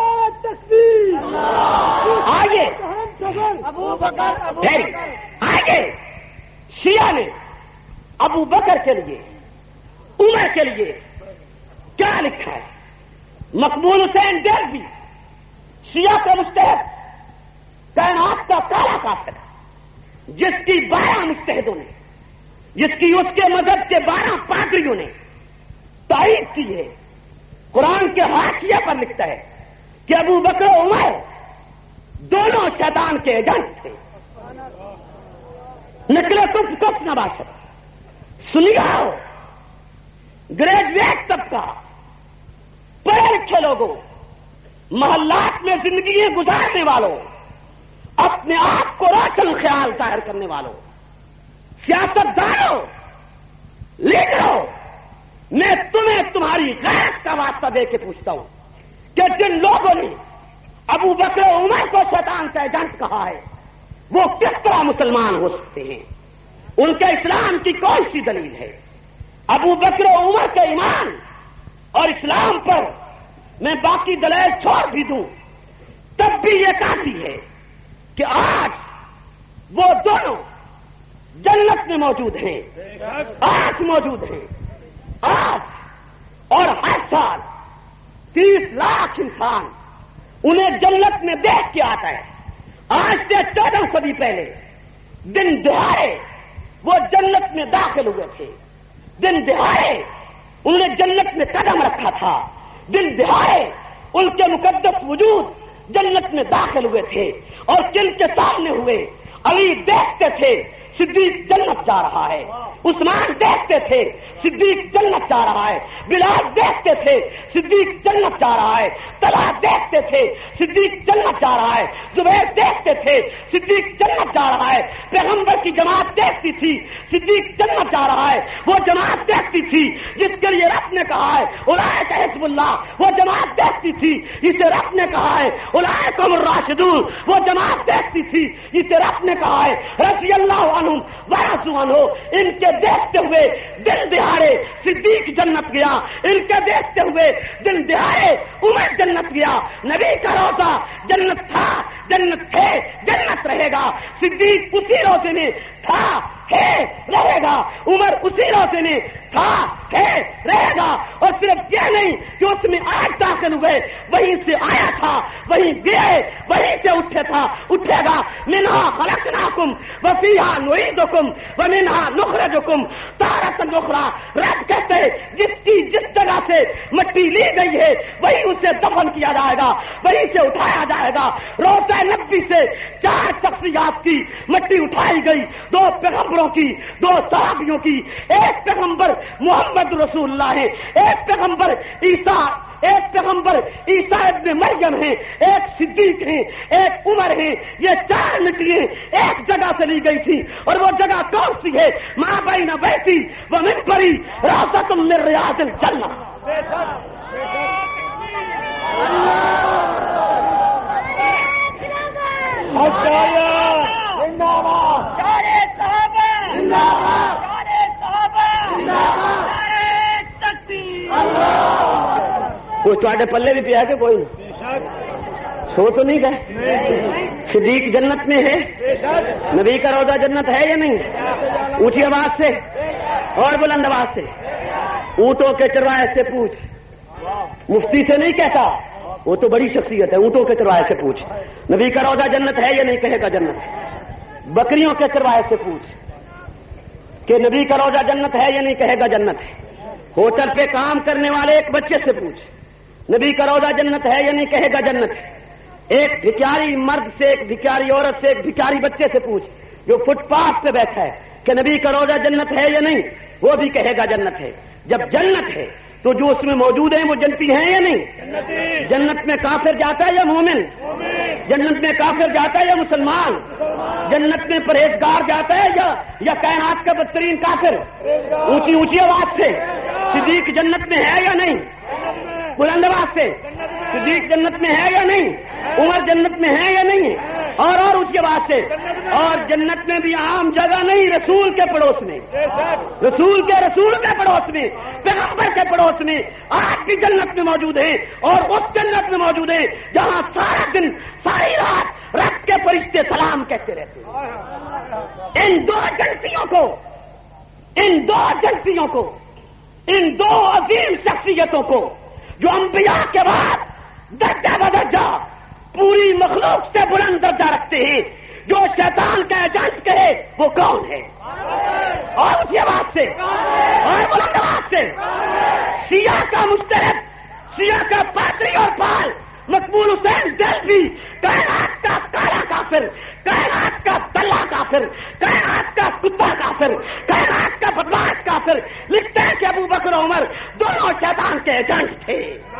آگے شیعہ نے ابو بکر کے لیے، عمر کے لیے کیا لکھا ہے؟ مقبول حسین دہلوی شیعہ کا مجتہد، کائنات کا کالا کافر، جس کی 12 مجتہدوں نے، جس کی اس کے مذہب کے 12 پادریوں نے تائید کی ہے. قرآن کے حاشیہ پر لکھتا ہے کہ ابو بکر و عمر دونوں شیطان کے ایجنٹ تھے. نقل کف نباشت. سنیا ہو گریجویٹ طبقہ، پڑھے لکھے لوگوں، محلات میں زندگی گزارنے والوں، اپنے آپ کو روشن خیال ظاہر کرنے والوں، سیاستدانوں، لیڈروں، میں تمہیں تمہاری غیرت کا واسطہ دے کے پوچھتا ہوں کہ جن لوگوں نے ابو بکر و عمر کو شیطان کا ایجنٹ کہا ہے وہ کس طرح مسلمان ہو سکتے ہیں؟ ان کے اسلام کی کون سی دلیل ہے؟ ابو بکر و عمر کے ایمان اور اسلام پر میں باقی دلائل چھوڑ بھی دوں تب بھی یہ کافی ہے کہ آج وہ دونوں جنت میں موجود ہیں، آج موجود ہیں. آج اور ہر سال 30 لاکھ انسان انہیں جنت میں دیکھ کے آتا ہے. آج سے 14 صدی پہلے دن دہاڑے وہ جنت میں داخل ہوئے تھے. دن دہاڑے انہوں نے جنت میں قدم رکھا تھا. دن دہاڑے ان کے مقدس وجود جنت میں داخل ہوئے تھے. اور جن کے سامنے ہوئے علی دیکھتے تھے صدیق جنت جا رہا ہے. عثمان دیکھتے تھے صدیق جنت جا رہا ہے. بلال دیکھتے تھے صدیق جنت جا رہا ہے. طلحہ دیکھتے تھے صدیق جنت جا رہا ہے. زبیر دیکھتے تھے صدیق جنت جا رہا ہے. پیغمبر کی جماعت دیکھتی تھی صدیق جنت جا رہا ہے. وہ جماعت دیکھتی تھی جس کے لیے رب نے کہا ہے اولئک حزب اللہ. وہ جماعت دیکھتی تھی جسے رب نے کہا ہے اولئک هم الراشدون. وہ جماعت دیکھتی تھی جسے رب نے کہا ہے رضی اللہ عنہم ورضوا عنہ. ان کے دیکھتے ہوئے دل دہاڑے صدیق جنت گیا. ان کے دیکھتے ہوئے دل دہاڑے عمر جنت گیا. نبی کا روزہ جنت تھا، جنت ہے، جنت رہے گا. صدیق اسی روزے میں تھا، ہے، رہے گا. عمر اسی روزے میں تھا، ہے، رہے گا. اور صرف یہ نہیں کہ اس میں آج داخل ہوئے، وہیں سے آیا تھا، وہیں گئے، وہیں سے اٹھے گا. منہا خلقناکم وفیہا نعیدکم ومنہا نخرجکم تارۃ اخری. رب کہتے جس کی جس جگہ سے مٹی لی گئی ہے وہیں اسے دفن کیا جائے گا، وہیں سے اٹھایا جائے گا. روضہ نبوی سے 4 شخصیات کی مٹی اٹھائی گئی، 2 پیغمبروں کی، 2 صحابیوں کی. ایک پیغمبر محمد رسول اللہ ہے، ایک پیغمبر عیسیٰ ابن مریم ہے، ایک صدیق ہے، ایک عمر ہے. یہ 4 مٹیاں ایک جگہ سے لی گئی تھی. اور وہ جگہ کون سی ہے؟ ما بین بیتی و منبری روضۃ من ریاض الجنہ. کوئی تھوڑے پلے بھی پیا کہ کوئی سو تو نہیں گئے؟ صدیق جنت میں ہے، نبی کا روضہ جنت ہے یا نہیں؟ اونچی آواز سے اور بلند آواز سے اونٹوں کے چرواہے سے پوچھ. مفتی سے نہیں کہتا، وہ تو بڑی شخصیت ہے. اونٹوں کے چرواہے سے پوچھ نبی کا روضہ جنت ہے یا نہیں، کہے گا جنت ہے. بکریوں کے چرواہے سے پوچھ کہ نبی کا روضہ جنت ہے یا نہیں، کہے گا جنت ہے. ہوٹل پہ کام کرنے والے ایک بچے سے پوچھ نبی کا روضہ جنت ہے یا نہیں، کہے گا جنت ہے. ایک بھکاری مرد سے، ایک بھکاری عورت سے، ایک بھکاری بچے سے پوچھ جو فٹ پاتھ پہ بیٹھا ہے کہ نبی کا روضہ جنت ہے یا نہیں، وہ بھی کہے گا جنت ہے. جب جنت ہے تو جو اس میں موجود ہیں وہ جنتی ہیں یا نہیں؟ جنت میں کافر جاتا ہے یا مومن؟ جنت میں کافر جاتا ہے یا مسلمان؟ جنت میں پرہیزگار جاتا ہے یا کائنات کا بدترین کافر؟ اونچی اونچی آواز سے صدیق جنت میں ہے یا نہیں؟ بلند آواز سے صدیق جنت میں ہے یا نہیں؟ عمر جنت میں ہے یا نہیں؟ اور اس کے بعد سے اور جنت میں بھی عام جگہ نہیں، رسول کے پڑوس میں، رسول کے پڑوس میں، پیغمبر کے پڑوس میں آج بھی جنت میں موجود ہیں. اور اس جنت میں موجود ہیں جہاں سارا دن ساری رات رب کے فرشتے سلام کہتے رہتے ہیں. ان دو عظیم شخصیتوں کو جو انبیاء کے بعد درجہ بدرجہ پوری مخلوق سے بلند درجہ رکھتے ہیں، جو شیطان کا ایجنٹ کہے وہ کون ہے؟ اور اسی آواز سے اور بلند آواز سے شیعہ کا مستحب، شیعہ کا پادری اور پال مقبول حسین دہلوی، کائنات کا کالا کافر، کائنات کا دلہ کافر، کائنات کا کتا کافر، کائنات کا بدماش کافر، لکھتے ہیں کہ ابو بکر و عمر دونوں شیطان کے ایجنٹ تھے.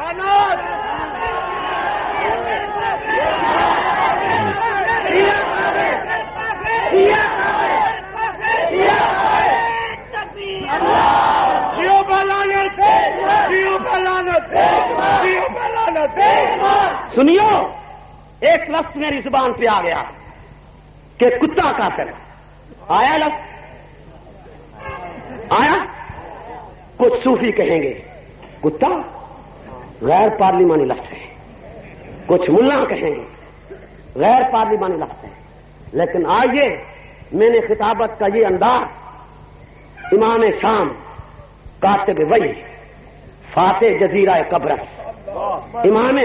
سنیو، ایک لفظ میری زبان پہ آ گیا کہ کتا کافر. آیا لفظ؟ آیا؟ کچھ صوفی کہیں گے کتا غیر پارلیمانی لفظ ہے، کچھ ملا کہیں گے غیر پارلیمانی لفظ ہے. لیکن آئیے، میں نے خطابت کا یہ انداز امام شام، کاتب وحی، فاتح جزیرہ قبرص، امام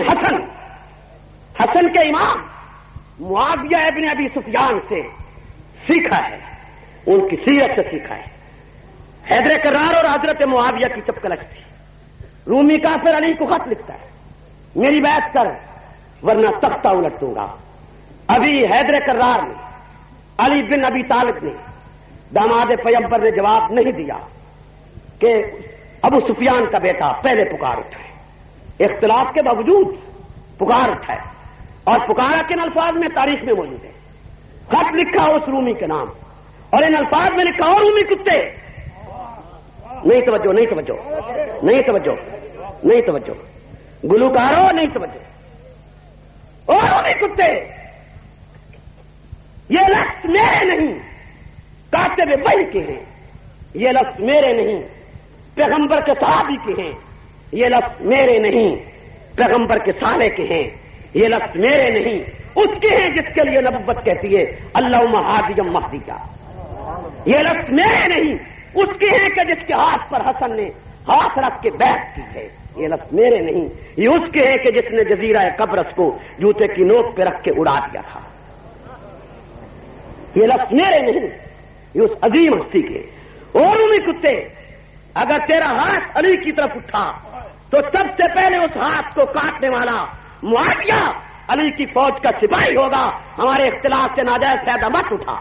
حسن کے امام معاویہ ابن ابی سفیان سے سیکھا ہے. ان کی سیرت سے سیکھا ہے. حیدر کرار اور حضرت معاویہ کی چپکلش تھی. رومی کافر علی کو خط لکھتا ہے میری بیعت کر ورنہ تختہ الٹ دوں گا. ابھی حیدر کرار نے علی بن ابی طالب نے داماد پیغمبر نے جواب نہیں دیا کہ ابو سفیان کا بیٹا پہلے پکار اٹھائے. اختلاف کے باوجود پکار اٹھائے اور پکارا کن الفاظ میں تاریخ میں موجود ہے. خط لکھا اس رومی کے نام اور ان الفاظ میں لکھا اور رومی کتے. نہیں توجہ نہیں توجہ نہیں توجہ نہیں توجہ گلوکاروں نہیں توجہ اور رومی کتے. یہ لفظ میرے نہیں کاتب وحی کے ہیں. یہ لفظ میرے نہیں پیغمبر کے صحابی کے ہیں. یہ لفظ میرے نہیں پیغمبر کے سالے کے ہیں. یہ لفظ میرے نہیں اس کے ہیں جس کے لیے نبوت کہتی ہے اللہم ہادیم مہدیہ. یہ لفظ میرے نہیں اس کے ہیں کہ جس کے ہاتھ پر حسن نے ہاتھ رکھ کے بیعت کی ہے. یہ لفظ میرے نہیں یہ اس کے ہیں کہ جس نے جزیرہ قبرص کو جوتے کی نوک پہ رکھ کے اڑا دیا تھا. یہ لفظ میرے نہیں یہ اس عظیم ہستی کے. اور رومی کتے اگر تیرا ہاتھ علی کی طرف اٹھا تو سب سے پہلے اس ہاتھ کو کاٹنے والا معاویہ علی کی فوج کا سپاہی ہوگا. ہمارے اختلاف سے ناجائز فائدہ مت اٹھا.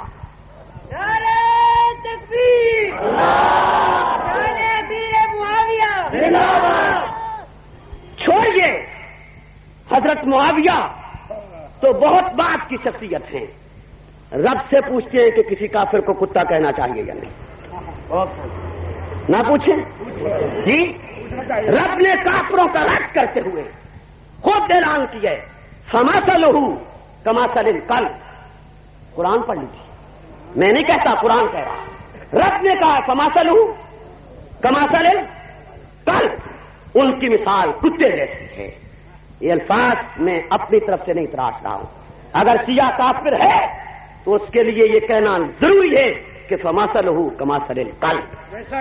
چھوڑیے حضرت معاویہ تو بہت بات کی شخصیت ہیں. رب سے پوچھتے ہیں کہ کسی کافر کو کتا کہنا چاہیے یا نہیں. نہ پوچھیں جی. رب نے کافروں کا رد کرتے ہوئے خود اعلان کیا ہے فمثلہ کمثل الکلب. قرآن پڑھ لیجیے میں نہیں کہتا قرآن کہہ رہا. رب نے کہا فمثلہ کمثل الکلب ان کی مثال کتے جیسی ہے. یہ الفاظ میں اپنی طرف سے نہیں تراش رہا ہوں. اگر سیاہ کافر ہے تو اس کے لیے یہ کہنا ضروری ہے کہ فمثلہ کمثل الکلب.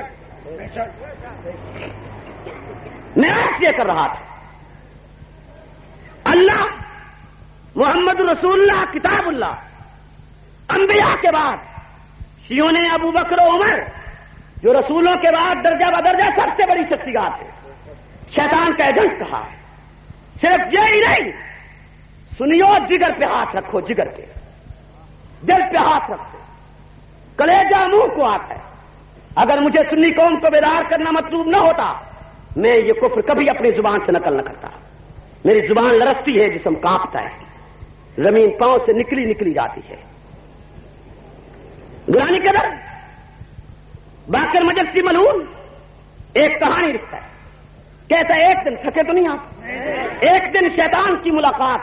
میں آج یہ کر رہا تھا اللہ محمد رسول اللہ کتاب اللہ انبیاء کے بعد شیعوں نے ابو بکر و عمر جو رسولوں کے بعد درجہ بدرجہ سب سے بڑی شخصیات ہے شیطان کا ایجنٹ کہا ہے. صرف یہی نہیں سنیو جگر پہ ہاتھ رکھو. جگر پہ دل پہ ہاتھ رکھو. کلیجہ منہ کو آتا ہے. اگر مجھے سنی قوم کو بیدار کرنا مطلوب نہ ہوتا میں یہ کفر کبھی اپنی زبان سے نقل نہ کرتا. میری زبان لرزتی ہے جسم کانپتا ہے زمین پاؤں سے نکلی جاتی ہے. گرانی قدر باقر مجلسی ملعون ایک کہانی لکھتا ہے. کہتا ہے ایک دن تھکے تو نہیں آپ ایک دن شیطان کی ملاقات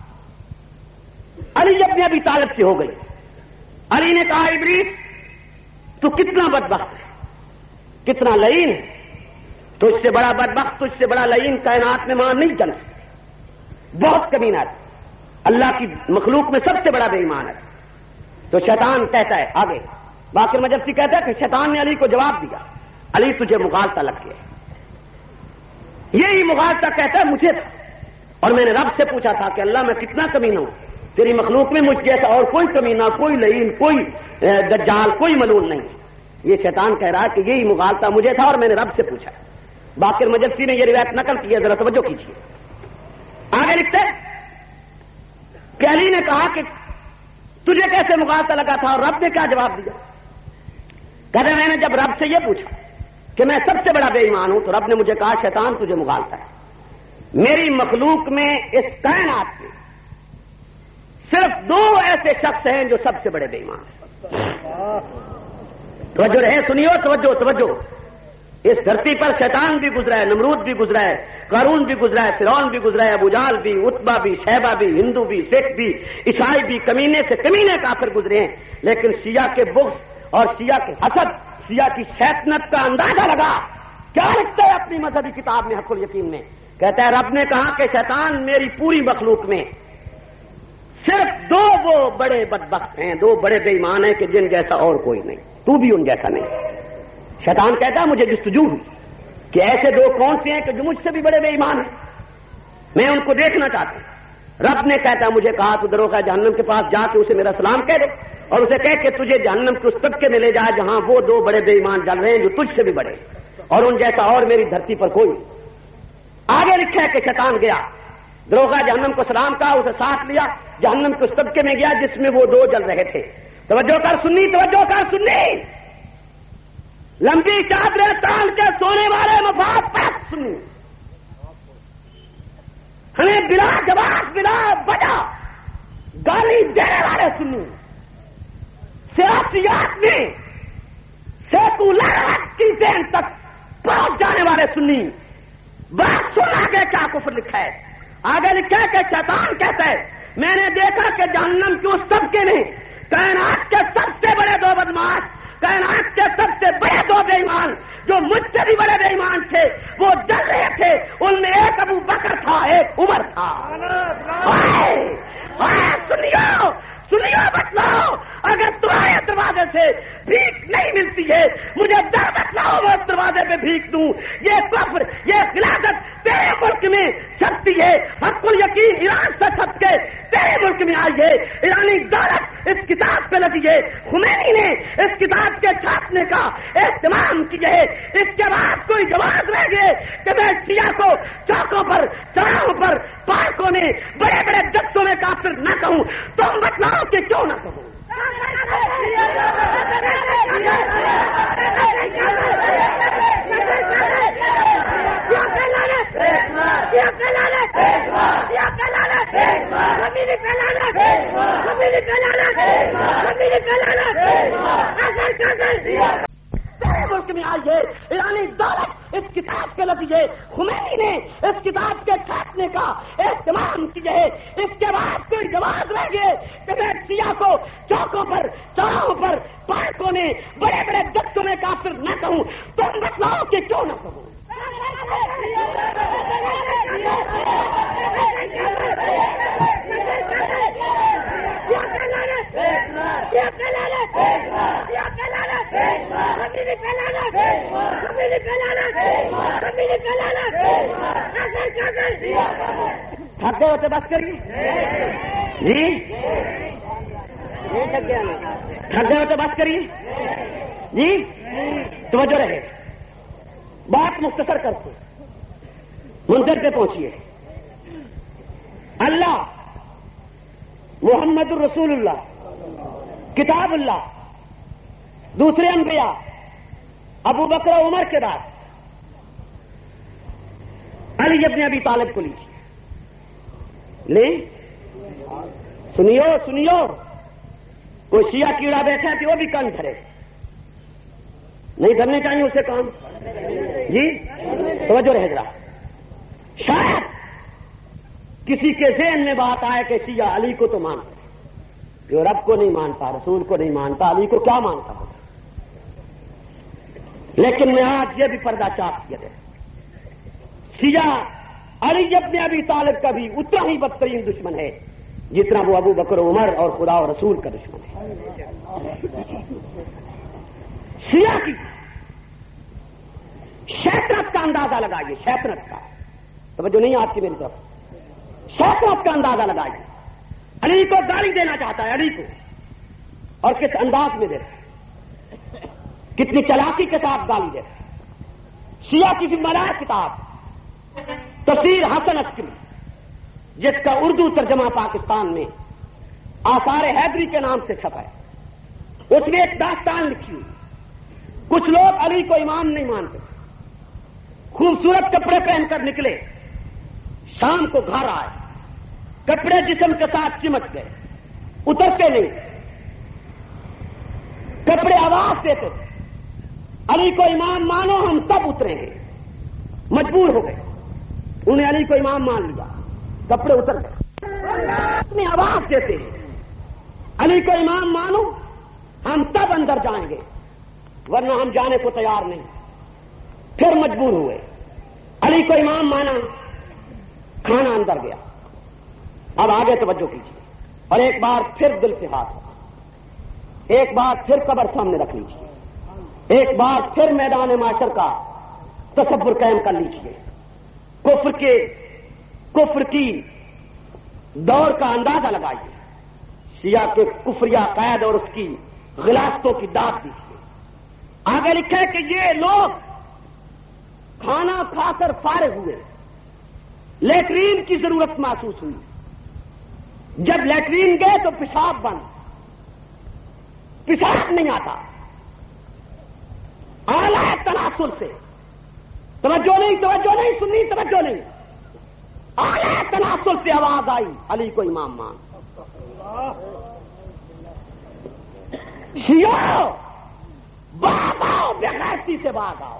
علی ابن ابی طالب سے ہو گئی. علی نے کہا ابلیس تو کتنا بدبخت ہے کتنا لعین ہے. تجھ سے بڑا بدبخت تجھ سے بڑا لعین کائنات میں مان نہیں جن سکتے. بہت کمینہ ہے. اللہ کی مخلوق میں سب سے بڑا بے ایمان ہے. تو شیطان کہتا ہے آگے باقر مجلسی کہتا ہے کہ شیطان نے علی کو جواب دیا علی تجھے مغالطہ لگ گیا. یہی مغالطہ کہتا ہے مجھے تھا اور میں نے رب سے پوچھا تھا کہ اللہ میں کتنا کمینہ ہوں. تیری مخلوق میں مجھ جیسا اور کوئی کمینہ کوئی لعین کوئی دجال کوئی ملعون نہیں. یہ شیطان کہہ رہا کہ یہی مغالطہ مجھے تھا اور میں نے رب سے پوچھا. باقر مجلسی نے یہ روایت نقل کی ہے ذرا توجہ کیجیے. آگے لکھتے کہ علی نے کہا کہ تجھے کیسے مغالطہ لگا تھا اور رب نے کیا جواب دیا. کہتے میں نے جب رب سے یہ پوچھا کہ میں سب سے بڑا بے ایمان ہوں تو رب نے مجھے کہا شیطان تجھے مغالطہ ہے. میری مخلوق میں اس کائنات میں صرف دو ایسے شخص ہیں جو سب سے بڑے بے ایمان ہیں. توجہ رہے سنیو توجہ. اس دھرتی پر شیطان بھی گزرا ہے نمرود بھی گزرا ہے قارون بھی گزرا ہے فرعون بھی گزرا ہے ابو جہل بھی عتبہ بھی شیبہ بھی ہندو بھی سکھ بھی عیسائی بھی کمینے سے کمینے کافر گزرے ہیں. لیکن شیعہ کے بغض اور شیعہ کے حسد شیعہ کی شیطنت کا اندازہ لگا. کیا لکھتا ہے اپنی مذہبی کتاب میں حق الیقین میں کہتا ہے رب نے کہا کہ شیطان میری پوری مخلوق میں صرف دو وہ بڑے بدبخت ہیں دو بڑے بے ایمان ہیں کہ جن جیسا اور کوئی نہیں. تو بھی ان جیسا نہیں. شیطان کہتا ہے مجھے جستجو ہوئی کہ ایسے دو کون سے ہیں کہ جو مجھ سے بھی بڑے بے ایمان ہیں. میں ان کو دیکھنا چاہتا ہوں. رب نے کہتا مجھے کہا تو دروغہ جہنم کے پاس جا کے اسے میرا سلام کہہ دے. اور اسے کہے کہ تجھے جہنم کے اس طبقے میں لے جائے جہاں وہ دو بڑے بے ایمان جل رہے ہیں جو تجھ سے بھی بڑے، اور ان جیسا اور میری دھرتی پر کوئی۔ آگے لکھا ہے کہ شیطان گیا، دروغہ جہنم کو سلام کہا، اسے ساتھ لیا، جہنم کے اس طبقے میں گیا جس میں وہ دو جل رہے تھے۔ توجہ کر سنی، توجہ کر سنی، لمبی چادریں تان کے سونے والے مفاد پرست سنی، ہمیں بلا جواب بلا وجہ گالی دینے والے سنی، سیاسیات میں سیکولر کی ذہن تک پہنچ جانے والے سنی۔ بات سن آگے کیا کفر لکھا ہے، آگے لکھا ہے کہ شیطان کہتا ہے میں نے دیکھا کہ جہنم کے اس طبقے میں کائنات کے سب سے بڑے دو بدماش، کائنات کے سب سے بڑے دو بے ایمان جو مجھ سے بھی بڑے بے ایمان تھے وہ جل رہے تھے، ان میں ایک ابو بکر تھا ایک عمر تھا۔ سنیو سنیو بتلاؤ، اگر تمہارے دروازے سے بھیک نہیں ملتی ہے مجھے ڈر بتلاؤ میں اس دروازے پہ بھیک دوں۔ یہ کفر، یہ خلافت تیرے ملک میں چھپتی ہے، حق الیقین ایران سے چھپ کے تیرے ملک میں آئی ہے، ایرانی دولت اس کتاب پہ لگی ہے، خمینی نے اس کتاب کے چھاپنے کا اہتمام کیا ہے، اس کے بعد کوئی جواز رہ گئے کہ میں شیعہ کو چوکوں پر چوراہوں پر پارکوں میں بڑے بڑے جتوں میں کافر نہ کہوں، تم بتلاؤ کہ کیوں نہ کہوں؟ ملک میں آئی ہے، ایرانی دولت اس کتاب پہ لگی ہے، خمینی نے اس کتاب کے چھاپنے کا اہتمام کیا ہے، اس کے بعد کوئی جواز رہ گئے کہ میں شیعہ کو چوکوں پر چوراہوں پر پارکوں میں بڑے بڑے جتوں میں کافر نہ کہوں، تم بتلاؤ کہ کیوں نہ کہوں؟ تھکے ہوتے بس کریے جی، تھکے ہوتے بس کریے جی، توجہ رہے، بات مختصر کرتے منظر پہ پہنچیے۔ اللہ، محمد الرسول اللہ، کتاب اللہ، دوسرے انبیاء، ابو بکر و عمر کے بعد علی ابن ابی طالب کو لیجیے، لیں سنیو سنیو، کوئی شیعہ کیڑا بیٹھا ہے کہ وہ بھی کان دھرے، نہیں دھرنے چاہیے اسے کام جی، توجہ رہے گا۔ شاید کسی کے ذہن میں بات آئے کہ شیعہ علی کو تو مانتا ہے، جو رب کو نہیں مانتا، رسول کو نہیں مانتا، علی کو کیا مانتا ہوگا؟ لیکن میں آج یہ بھی پردہ چاک کیا ہے، شیعہ علی ابن ابی طالب کا بھی اتنا ہی بدترین دشمن ہے جتنا وہ ابو بکر عمر اور خدا اور رسول کا دشمن ہے۔ شیعہ کی شیطنت کا اندازہ لگائیے، شیطنت کا، توجہ نہیں آپ کی میری طرف، شیطنت کا اندازہ لگائیے۔ علی کو گالی دینا چاہتا ہے، علی کو، اور کس انداز میں دے رہا ہے، کتنی چلاکی کے ساتھ گالی دے رہا ہے۔ شیعہ کی ذمہ دار کتاب تفسیر حسن عسکری، جس کا اردو ترجمہ پاکستان میں آثار حیدری کے نام سے چھپا ہے، اس میں ایک داستان لکھی ہوئی۔ کچھ لوگ علی کو امام نہیں مانتے، خوبصورت کپڑے پہن کر نکلے، شام کو گھر آئے، کپڑے جسم کے ساتھ چمک گئے، اترتے نہیں، کپڑے آواز دیتے تھے علی کو امام مانو ہم تب اتریں گے، مجبور ہو گئے، انہیں علی کو امام مان لیا، کپڑے اتر گئے، اپنی آواز دیتے ہیں علی کو امام مانو ہم تب اندر جائیں گے ورنہ ہم جانے کو تیار نہیں، پھر مجبور ہوئے، علی کو امام مانا، کھانا اندر گیا۔ اب آگے توجہ کیجیے، اور ایک بار پھر دل سے ہاتھ، ایک بار پھر قبر سامنے رکھ لیجیے، ایک بار پھر میدان معاشر کا تصور قائم کر لیجیے، کفر کی دور کا اندازہ لگائیے۔ شیعہ کے کفریہ عقائد اور اس کی غلاستوں کی داد دی. آگے لکھا ہے کہ یہ لوگ کھانا کھا کر فارغ ہوئے, لیٹرین کی ضرورت محسوس ہوئی, جب لیٹرین گئے تو پیشاب بند, پیشاب نہیں آتا, اعلی تناسل سے, توجہ نہیں سنی, توجہ نہیں, اعلی تناسل سے آواز آئی علی کو امام مان. شیعو باغ آؤ, بغیرتی سے باغ آؤ,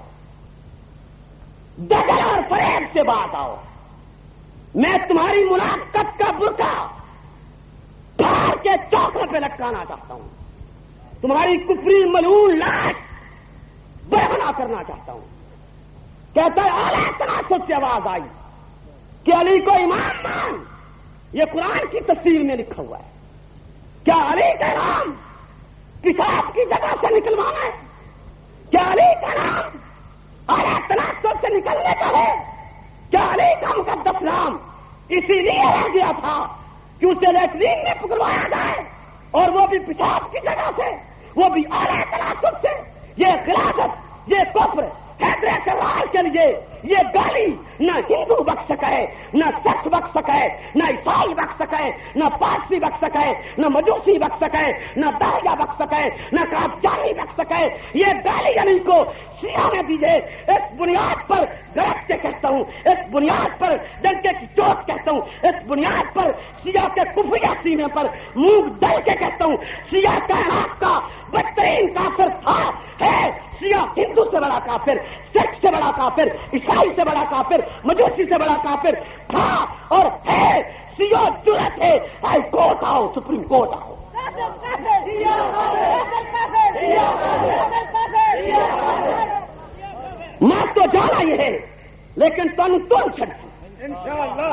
دغل اور فریب سے باغ آؤ. میں تمہاری منافقت کا برقع پھاڑ کے چوکوں پہ لٹکانا چاہتا ہوں, تمہاری کفری ملعون لاش برہنا کرنا چاہتا ہوں. کہتا ہے اعلی تناسب سے آواز آئی کہ علی کو امام مان. یہ قرآن کی تفسیر میں لکھا ہوا ہے. کیا علی کا نام پیشاب کی جگہ سے نکلوانا ہے؟ کیا علی کا نام اعلی تناسب سے نکلنے کا ہے؟ کیا علی کا مقدس نام اسی لیے رہ گیا تھا کہ اسے لیٹرین میں پکڑوایا جائے, اور وہ بھی پیشاب کی جگہ سے, وہ بھی اعلی تناسب سے؟ یہ خلافت, یہ کفر حیدر کرار کے لیے یہ گالی نہ ہندو بک سکے, نہ سکھ بک سکے, نہ عیسائی بک سکے, نہ پارسی بک سکے, نہ مجوسی بک سکے, نہ داہیا بک سکے, نہ قادیانی بک سکے. یہ گالی علی کو شیعہ میں دیجیے. اس بنیاد پر غلط سے کہتا ہوں, اس بنیاد پر ڈنکے کی چوٹ کہتا ہوں, اس بنیاد پر شیعہ کے کفریہ سینے پر منہ ڈال کے کہتا ہوں, شیعہ کائنات کا بدترین کافر تھا, ہے. شیعہ ہندو سے بڑا کافر, سکھ سے بڑا کافر, عیسائی سے بڑا کافر, مجوسی سے بڑا کافر تھا اور ہے. شیعہ جرأت ہے, ہائی کورٹ آؤ, سپریم کورٹ آؤ. ماں تو جانا یہ ہے, لیکن تم چھٹ انشاءاللہ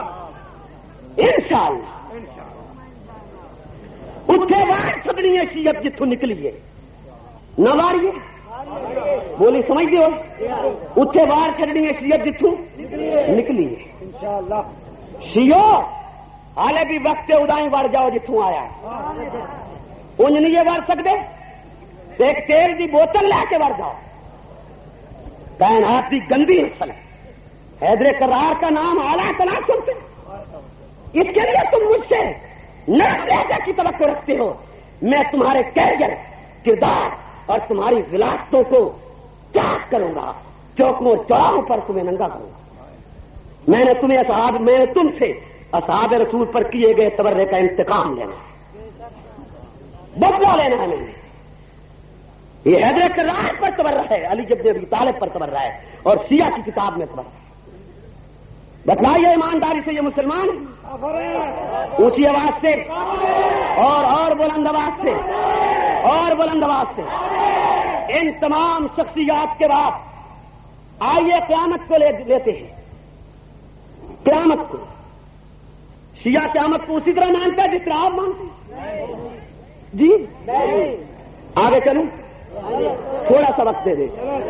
اتنے وار چھڈنی ہے شیعت جتوں نکلی ہے نہ واریے بولی سمجھتے ہو, اتنے وار چھڈنی ہے شیعت جتوں نکلی ہے. شیعو حالے بھی وقت ادائی وڑ جاؤ جتوں آیا, انج نہیں یہ وڑ سکتے. ایک تیل کی بوتل لے کے وڑ جاؤ. کائنات کی گندی نسل ہے, حیدر کرار کا نام اعلی تناسب سے. اس کے لیے تم مجھ سے نرم لہجے کی توقع رکھتے ہو. میں تمہارے کیریئر, کردار اور تمہاری غلاستوں کو چاک کروں گا, چوکوں چوراہوں پر تمہیں ننگا کروں گا. میں نے تم سے اصحاب رسول پر کیے گئے تبرے کا انتقام لینا ہے, بدلہ لینا ہے. میں نے یہ حیدر کرار پر تبرہ ہے, علی ابن ابی طالب پر تبرہ ہے, اور شیعہ کی کتاب میں تبرہ ہے. بتلائیے ایمانداری سے یہ مسلمان اونچی آواز سے اور بلند آواز سے اور بلند آواز سے. ان تمام شخصیات کے بعد آئیے قیامت کو لیتے ہیں. قیامت کو شیعہ قیامت کو اسی طرح مانتا ہے جس طرح آپ مانتے ہیں. جی آگے چلوں, تھوڑا سا وقت دے دیں.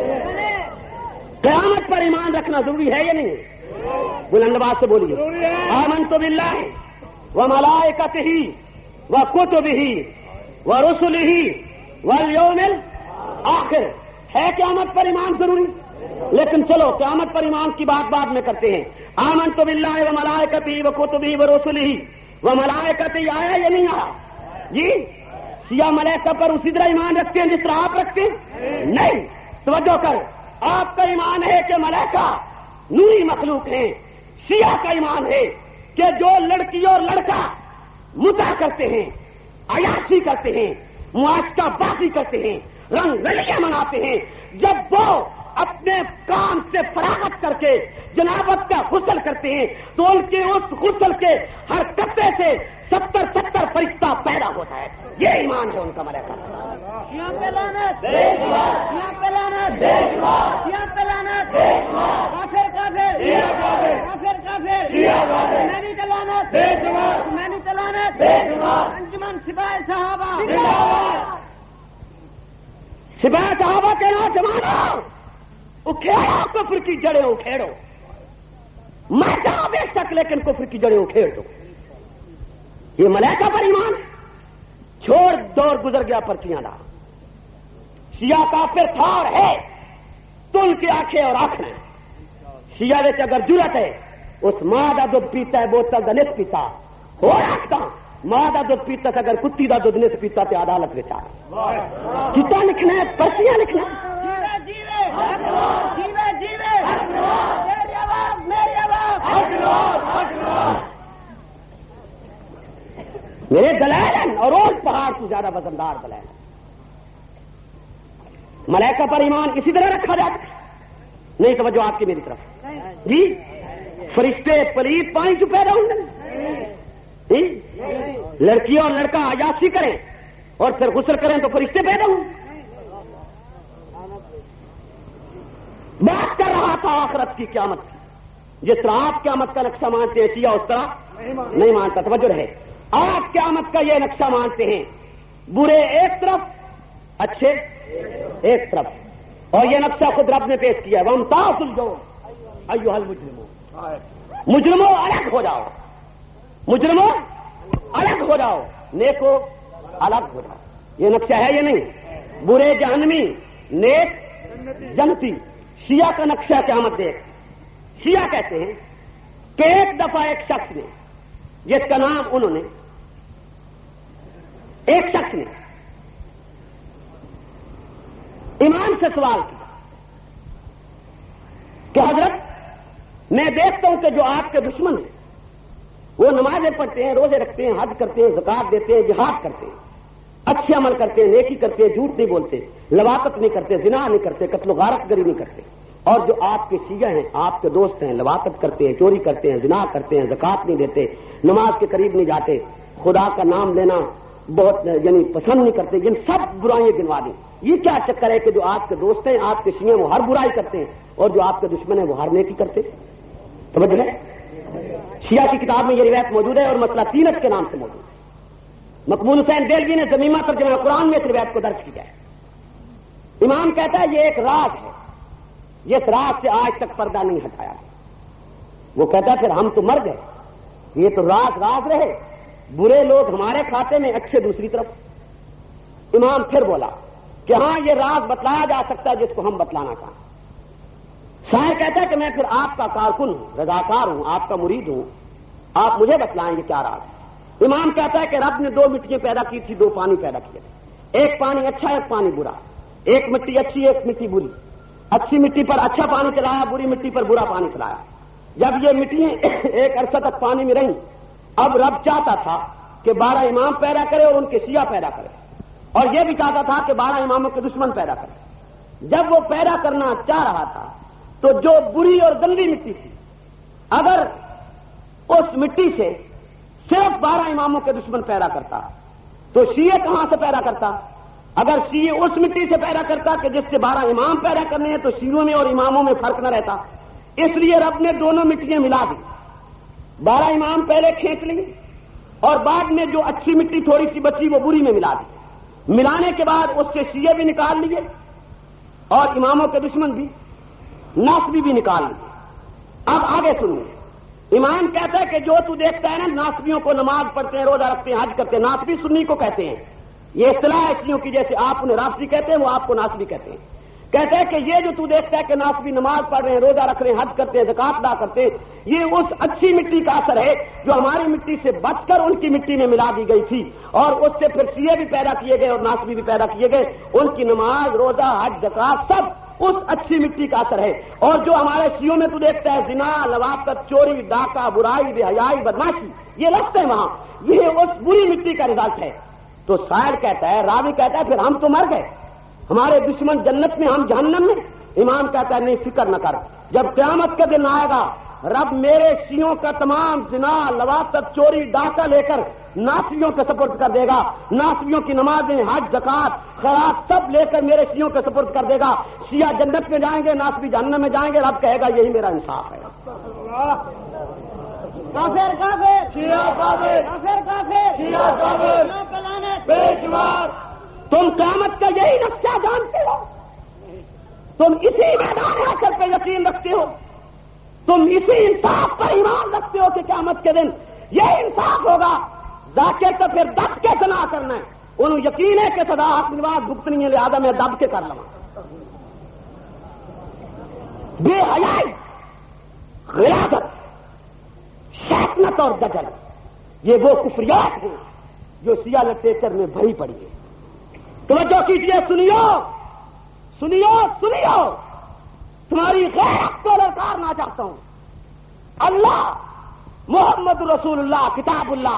قیامت پر ایمان رکھنا ضروری ہے یا نہیں؟ بلند آواز سے بولیے. آمنت باللہ وملائکتہ وکتبہ ورسلہ والیوم الآخر. ہے قیامت پر ایمان ضروری, لیکن چلو قیامت پر ایمان کی بات بعد میں کرتے ہیں. آمنت باللہ وملائکتہ وکتبہ ورسلہ وملائکتہ آیا یا نہیں آیا؟ جی شیعہ ملائکہ پر اسی طرح ایمان رکھتے ہیں جس طرح آپ رکھتے ہیں؟ نہیں. توجہ کر, آپ کا ایمان ہے کہ ملائکہ نوری مخلوق ہیں. شیعہ کا ایمان ہے کہ جو لڑکی اور لڑکا متع کرتے ہیں, عیاشی کرتے ہیں, معاشقہ بازی کرتے ہیں, رنگ رلیاں مناتے ہیں, جب وہ اپنے کام سے فراغت کر کے جنابت کا غسل کرتے ہیں تو ان کے اس غسل کے ہر قطرے سے 70 فرشتہ پیدا ہوتا ہے. یہ ایمان ہے ان کا ملائکہ. سپاہی صحابہ کے نام جمانا, اکھیڑو کفر کی جڑیں اکھیڑو. مر جاؤ بے شک لیکن کفر کی جڑیں اکھیڑ دو. یہ ملائکہ پر ایمان ہے. چھوڑ دور گزر گیا پرچیاں لا. شیعہ کافر تھا اور ہے تو ان کی آنکھیں اور آنکھیں. شیعہ دے اگر جرت ہے اس ماں دا دودھ پیتا ہے بوتل دا نہیں پیتا ہو رکھتا. ماں دا دودھ پیتا تھا اگر کتی دا دودھ نہیں پیتا تے عدالت میں چاہ کتا لکھنا ہے پرچیاں لکھنا ہے. میرے دلائل ہیں اور روز پہاڑ سے زیادہ وزندار دلائل. ملائکہ پر ایمان اسی طرح رکھا جاتا ہے. نہیں توجہ آپ کی میری طرف جی. فرشتے پلیت پانی چ پیدا ہوں گے. لڑکی اور لڑکا عیاشی کریں اور پھر غسل کریں تو فرشتے پیدا ہوں. بات کر رہا تھا آخرت کی قیامت کی. جس طرح آپ قیامت کا نقشہ مانتے ہیں شیعہ اس طرح نہیں مانتا. توجہ رہے. آپ قیامت کا یہ نقشہ مانتے ہیں برے ایک طرف اچھے ایک طرف. اور یہ نقشہ خود رب نے پیش کیا ہے. وَامْتَازُوا الْيَوْمَ أَيُّهَا الْمُجْرِمُونَ. مجرموں الگ ہو جاؤ. مجرموں الگ ہو جاؤ. نیکو الگ ہو جاؤ. یہ نقشہ ہے یہ نہیں. برے جہنمی نیک جنتی. شیعہ کا نقشہ قیامت دیکھ. شیعہ کہتے ہیں کہ ایک دفعہ ایک شخص نے جس کا نام انہوں نے ایک شخص نے امام سے سوال کیا کہ حضرت میں دیکھتا ہوں کہ جو آپ کے دشمن ہیں وہ نمازیں پڑھتے ہیں روزے رکھتے ہیں حج کرتے ہیں زکات دیتے ہیں جہاد کرتے ہیں اچھے عمل کرتے ہیں نیکی کرتے ہیں جھوٹ نہیں بولتے لواطت نہیں کرتے زنا نہیں کرتے قتل و غارت گری نہیں کرتے. اور جو آپ کے شیعہ ہیں آپ کے دوست ہیں لواطت کرتے ہیں چوری کرتے ہیں زنا کرتے ہیں زکات نہیں دیتے نماز کے قریب نہیں جاتے خدا کا نام لینا بہت یعنی پسند نہیں کرتے. جن سب برائیاں گنوا دیں. یہ کیا چکر ہے کہ جو آپ کے دوست ہیں آپ کے شیعہ وہ ہر برائی کرتے ہیں اور جو آپ کے دشمن ہیں وہ ہر نیکی کرتے ہیں. سمجھ رہے شیعہ کی کتاب میں یہ روایت موجود ہے اور مسئلہ تینت کے نام سے موجود ہے. مقبول حسین دہلوی نے زمیمہ ترجمہ قرآن میں اس روایت کو درج کیا ہے. امام کہتا ہے یہ ایک راز ہے جس راز سے آج تک پردہ نہیں ہٹایا. وہ کہتا ہے پھر ہم تو مر گئے. یہ تو راز راز رہے. برے لوگ ہمارے کھاتے میں اچھے دوسری طرف. امام پھر بولا کہ ہاں یہ راز بتلایا جا سکتا ہے جس کو ہم بتلانا چاہیں. شاعر کہتا ہے کہ میں پھر آپ کا کارکن ہوں رضاکار ہوں آپ کا مرید ہوں آپ مجھے بتلائیں گے کیا راز ہے. امام کہتا ہے کہ رب نے دو مٹیاں پیدا کی تھی دو پانی پیدا کیے تھے. ایک پانی اچھا ایک پانی برا. ایک مٹی اچھی ایک مٹی بری. اچھی مٹی پر اچھا پانی چلایا بری مٹی پر برا پانی چلایا. جب یہ مٹیاں ایک عرصہ تک پانی میں رہیں اب رب چاہتا تھا کہ 12 امام پیدا کرے اور ان کے شیعہ پیدا کرے اور یہ بھی چاہتا تھا کہ 12 اماموں کے دشمن پیدا کرے. جب وہ پیدا کرنا چاہ رہا تھا تو جو بری اور گندی مٹی تھی اگر اس مٹی سے صرف 12 اماموں کے دشمن پیدا کرتا تو شیعہ کہاں سے پیدا کرتا. اگر شیعہ اس مٹی سے پیدا کرتا کہ جس سے 12 امام پیدا کرنے ہیں تو شیعوں میں اور اماموں میں فرق نہ رہتا. اس لیے رب نے دونوں مٹیاں ملا دی. 12 امام پہلے کھینچ لی اور بعد میں جو اچھی مٹی تھوڑی سی بچی وہ بری میں ملا دی. ملانے کے بعد اس سے شیعہ بھی نکال لیے اور اماموں کے دشمن بھی ناسبی بھی نکال لیے. اب آگے سنیے. امام کہتا ہے کہ جو تو دیکھتا ہے نا ناسبیوں کو نماز پڑھتے ہیں روزہ رکھتے ہیں حج کرتے ہیں ناسبی سنی کو کہتے ہیں. یہ اصطلاح ہے شیعوں کی جیسے آپ انہیں رافضی کہتے ہیں وہ آپ کو ناسبی کہتے ہیں. کہتے ہیں کہ یہ جو تو دیکھتا ہے کہ ناسبی نماز پڑھ رہے ہیں روزہ رکھ رہے ہیں حج کرتے ہیں زکات ادا کرتے ہیں یہ اس اچھی مٹی کا اثر ہے جو ہماری مٹی سے بچ کر ان کی مٹی میں ملا دی گئی تھی اور اس سے پھر شیعہ بھی پیدا کیے گئے اور ناسبی بھی پیدا کیے گئے. ان کی نماز روزہ حج زکات سب اس اچھی مٹی کا اثر ہے. اور جو ہمارے شیعوں میں تو دیکھتا ہے زنا لواطت چوری ڈاکہ برائی بے حیائی بدماشی یہ لگتے ہیں وہاں یہ اس بری مٹی کا رزلٹ ہے. تو شاعر کہتا ہے راوی کہتا ہے پھر ہم تو مر گئے ہمارے دشمن جنت میں ہم جہنم میں. امام کہتا ہے نہیں فکر نہ کر جب قیامت کا دن آئے گا رب میرے شیعوں کا تمام زنا لواطت چوری ڈاکہ لے کر ناسبیوں کے سپرد کر دے گا. ناسبیوں کی نمازیں حج زکات خیرات سب لے کر میرے شیعوں کے سپرد کر دے گا. شیعہ جنت میں جائیں گے ناسبی جہنم میں جائیں گے. رب کہے گا یہی میرا انصاف ہے. کافر کافر شیعہ کافر کافر کافر شیعہ کافر بے شمار. تم قیامت کا یہی نقشہ جانتے ہو. تم اسی میدان حشر پہ یقین رکھتے ہو. تم اسی انصاف پر ایمان رکھتے ہو کہ قیامت کے دن یہ انصاف ہوگا. ذاکر تو پھر دس کے سنا کرنا ہے انہوں یقین ہے کہ سدا حق نواز بھگتنی ہے، لہذا میں دب کے کر لوں. بے حیائی، غلاظت، شیطنت اور دجل، یہ وہ کفریات ہیں جو شیعہ لٹریچر میں بھری پڑی ہے. توجہ کیجیے، سنیو سنیو سنیو، تمہاری غیرت کو للکارنا چاہتا ہوں. اللہ، محمد رسول اللہ، کتاب اللہ،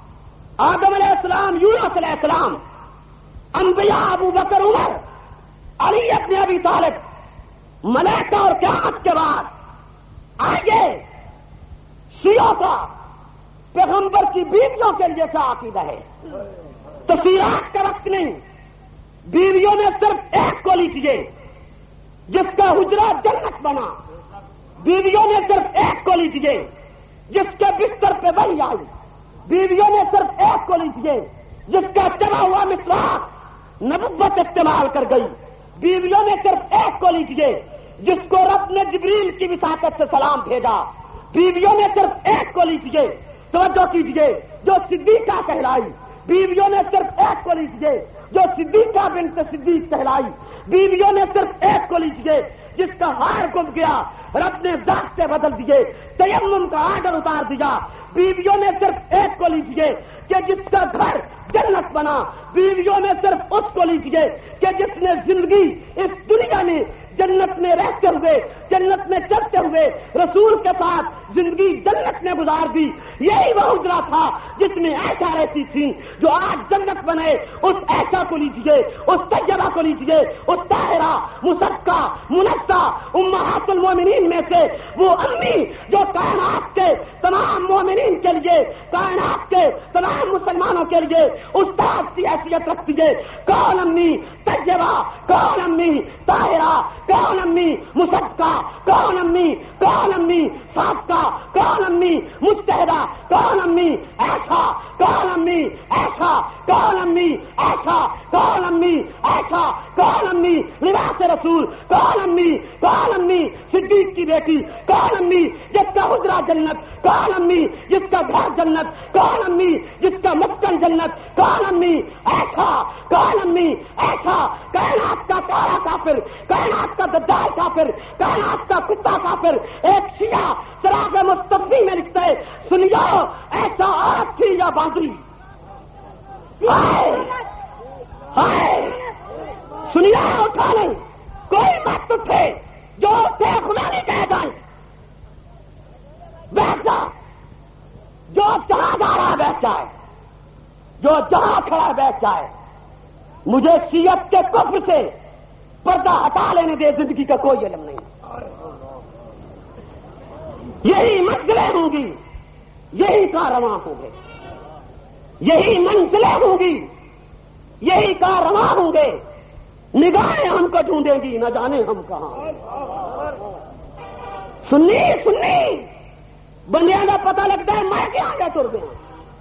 آدم علیہ السلام، یونس علیہ السلام، انبیاء، ابو بکر، عمر، علی ابن ابی طالب، ملائکہ اور قیامت کے بعد آگے شیعوں کا پیغمبر کی بیویوں کے لیے کیا عقیدہ ہے. تفسیرات کا وقت نہیں، بیویوں میں صرف ایک کو لیجیے جس کا حجرہ جنت بنا. بیویوں میں صرف ایک کو لیجیے جس کے بستر پہ وحی آئی. بیویوں میں صرف ایک کو لیجیے جس کا چلا ہوا مسواک نبوت استعمال کر گئی. بیویوں میں صرف ایک کو لیجیے جس کو رب نے جبریل کی وساطت سے سلام بھیجا. بیویوں میں صرف ایک کو لیجیے، توجہ کیجیے، جو صدیقہ کہلائی. بیویوں میں صرف ایک کو لیجیے جو صدیقہ بنت صدیق کہلائی. بیویوں میں صرف ایک کو لیجیے جس کا ہار گم گیا، رب نے ذات سے بدل دیے، تیمم کا آرڈر اتار دیا. بیویوں میں صرف ایک کو لیجیے کہ جس کا گھر جنت بنا. بیویوں میں صرف اس کو لیجیے کہ جس نے زندگی اس دنیا میں جنت میں رہتے ہوئے، جنت میں چلتے ہوئے رسول کے ساتھ زندگی جنت میں گزار دی. یہی وہ حجرہ تھا جس میں ایسا رہتی تھی جو آج جنت بنے. اس ایسا کو لیجیے، اس طیبہ کو لیجیے، اس طاہرہ، مصدقہ، منزہ، امہات المومنین میں سے وہ امی جو کائنات کے تمام مومنین کے لیے، کائنات کے تمام مسلمانوں کے لیے استاد کی حیثیت رکھتی ہے. کون امی طیبہ، کون امی طاہرہ، کون امی مصدقہ، کون امی، کون امی صادقہ، کون امی مجتہدہ، کون امی ایسا، کون امی ایسا، کون امی ایسا، کون امی ایسا، کون امی لباس رسول، کون امی، کون امی صدیق کی بیٹی، کون امی جس کا حجرہ جنت، کون امی جس کا گھر جنت، کون امی جس کا مسکن جنت، کون امی ایسا، کون امی ایسا. کائنات کا کارا کافر، کائنات کا دجال کافر، کائنات کا کتا کافر ایک شیعہ چراغ مصطفی میں لکھتا ہے، سنیو ایسا عورت تھی یا باندری. سنیو اٹھا لیں، کوئی مت اٹھے جو اسے خدا نہیں کہے جائے. بیٹھ جا، جو جہاں جا رہا ہے بیٹھ جائے، جو جہاں کھڑا ہے بیٹھ جائے. مجھے شیعت کے کفر سے پردہ ہٹا لینے دے، زندگی کا کوئی علم نہیں. یہی منزلیں ہوں گی، یہی کارواں ہوں گے، یہی منزلیں ہوں گی، یہی کارواں ہوں گے. نگاہیں ہم کو ڈھونڈیں گی، نہ جانے ہم کہاں. سنی سنی بندیاں کا پتہ لگتا ہے، مر کے آگے تر گئے.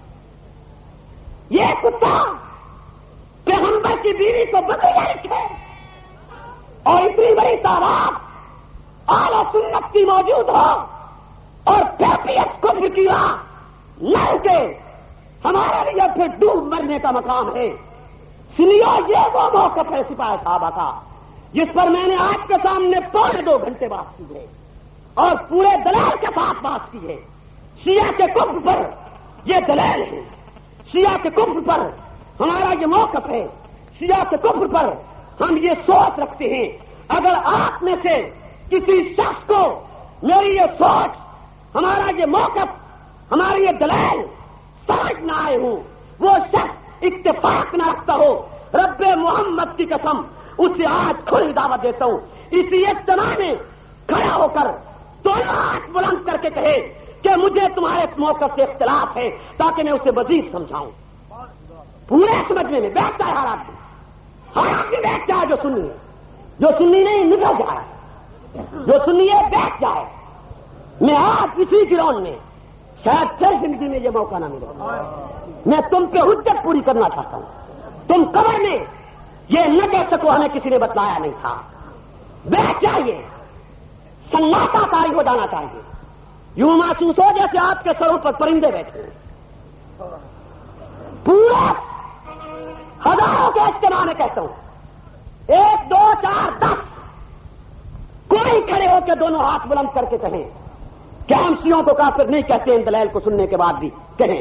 یہ کتا پیغمبر کی بیوی کو بدل رکھے اور اتنی بڑی تعداد اعلی سنت کی موجود ہو اور پیپیت کفر کی نہ رکے، ہمارے لیے پھر ڈوب مرنے کا مقام ہے. سنیو، یہ وہ موقف ہے سپاہی صحابہ کا جس پر میں نے آپ کے سامنے 2.25 گھنٹے بات کی ہے اور پورے دلال کے ساتھ بات کی ہے. شیعہ کے کفر پر یہ دلیل ہے، شیعہ کے کفر پر ہمارا یہ موقف ہے. شیعہ کے کفر پر ہم یہ سوچ رکھتے ہیں، اگر آپ میں سے کسی شخص کو میری یہ سوچ، ہمارا یہ موقف، ہماری یہ دلیل سمجھ نہ آئے ہوں، وہ شخص اتفاق نہ رکھتا ہو، رب محمد کی قسم اسے آج کھلی دعوت دیتا ہوں، اسی اجتماع میں کھڑا ہو کر دونوں ہاتھ بلند کر کے کہے کہ مجھے تمہارے موقف سے اختلاف ہے، تاکہ میں اسے مزید سمجھاؤں. پورے سمجھنے میں بیٹھ جائے ہر آدمی بیٹھ جائے. جو سنی نہیں نکل جائے، جو سنی ہے بیٹھ جائے. میں آج اسی گراؤنڈ میں شاید پھر زندگی میں یہ موقع نہ ملے. میں تم پہ حجت پوری کرنا چاہتا ہوں. تم قبر میں یہ نہ کہہ سکو ہمیں کسی نے بتلایا نہیں تھا. بیٹھ جائیے، سناٹا طاری ہو جانا چاہیے. یوں محسوس ہو جیسے آپ کے سروں پر پرندے بیٹھے ہیں. پورا ہزاروں کے اجتماع میں کہتا ہوں 1 2 4 10 کوئی کھڑے ہو کے دونوں ہاتھ بلند کر کے کہیں کہ ہم شیعوں کو کافر نہیں کہتے ان دلائل کو سننے کے بعد بھی کہیں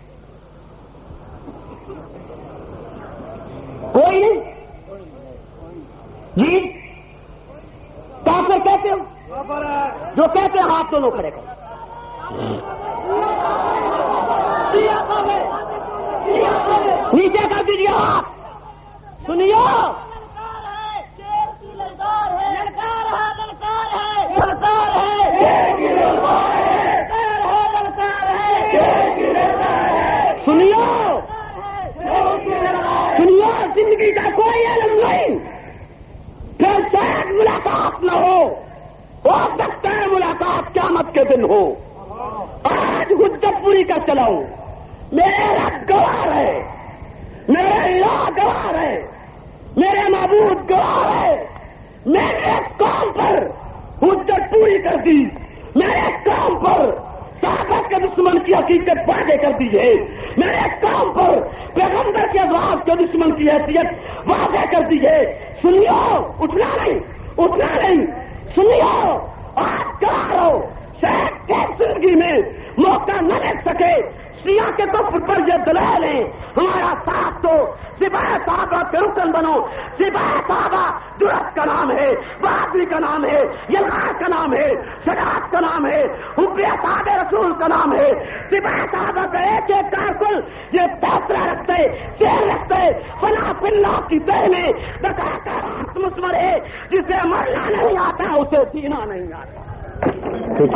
کوئی نہیں جی کافر کہتے ہو جو کہتے ہیں ہاتھ دونوں کھڑے کریں نیچے کر دیجیے ہاتھ سنیے سنیے زندگی کا کوئی علم نہیں پھر شاید ملاقات نہ ہو سکتا ہے ملاقات قیامت کے دن ہو آج حجت پوری کا چلاؤں میرے رب گواہ ہے میرے اللہ گواہ ہے میرے معبود گواہ ہے میں نے اس کام پر حجت پوری کر دی میرے اس کام پر صحابہ کے دشمن کی حقیقت واضح کر دی ہے میرے اس کام پر پیغمبر کے افراد کے دشمن کی حیثیت واضح کر دی ہے سنیو اٹھنا نہیں سنیو آج کہا رہو شاید کی زندگی میں موقع نہ مل سکے شیعہ کے کفر پر یہ دلائل ہیں ہمارا ساتھ تو سپاہ صحابہ کے رکن بنو سپاہ صحابہ درست کا نام ہے بہادری کا نام ہے یلغار کا نام ہے شجاعت کا نام ہے حب اصحاب رسول کا نام ہے سپاہ صحابہ کا ایک کارکن یہ فیصلہ رکھتے شعر رکھتے فنا فلّہ کی دہ میں مسمر ہے جسے مرنا نہیں آتا اسے جینا نہیں آتا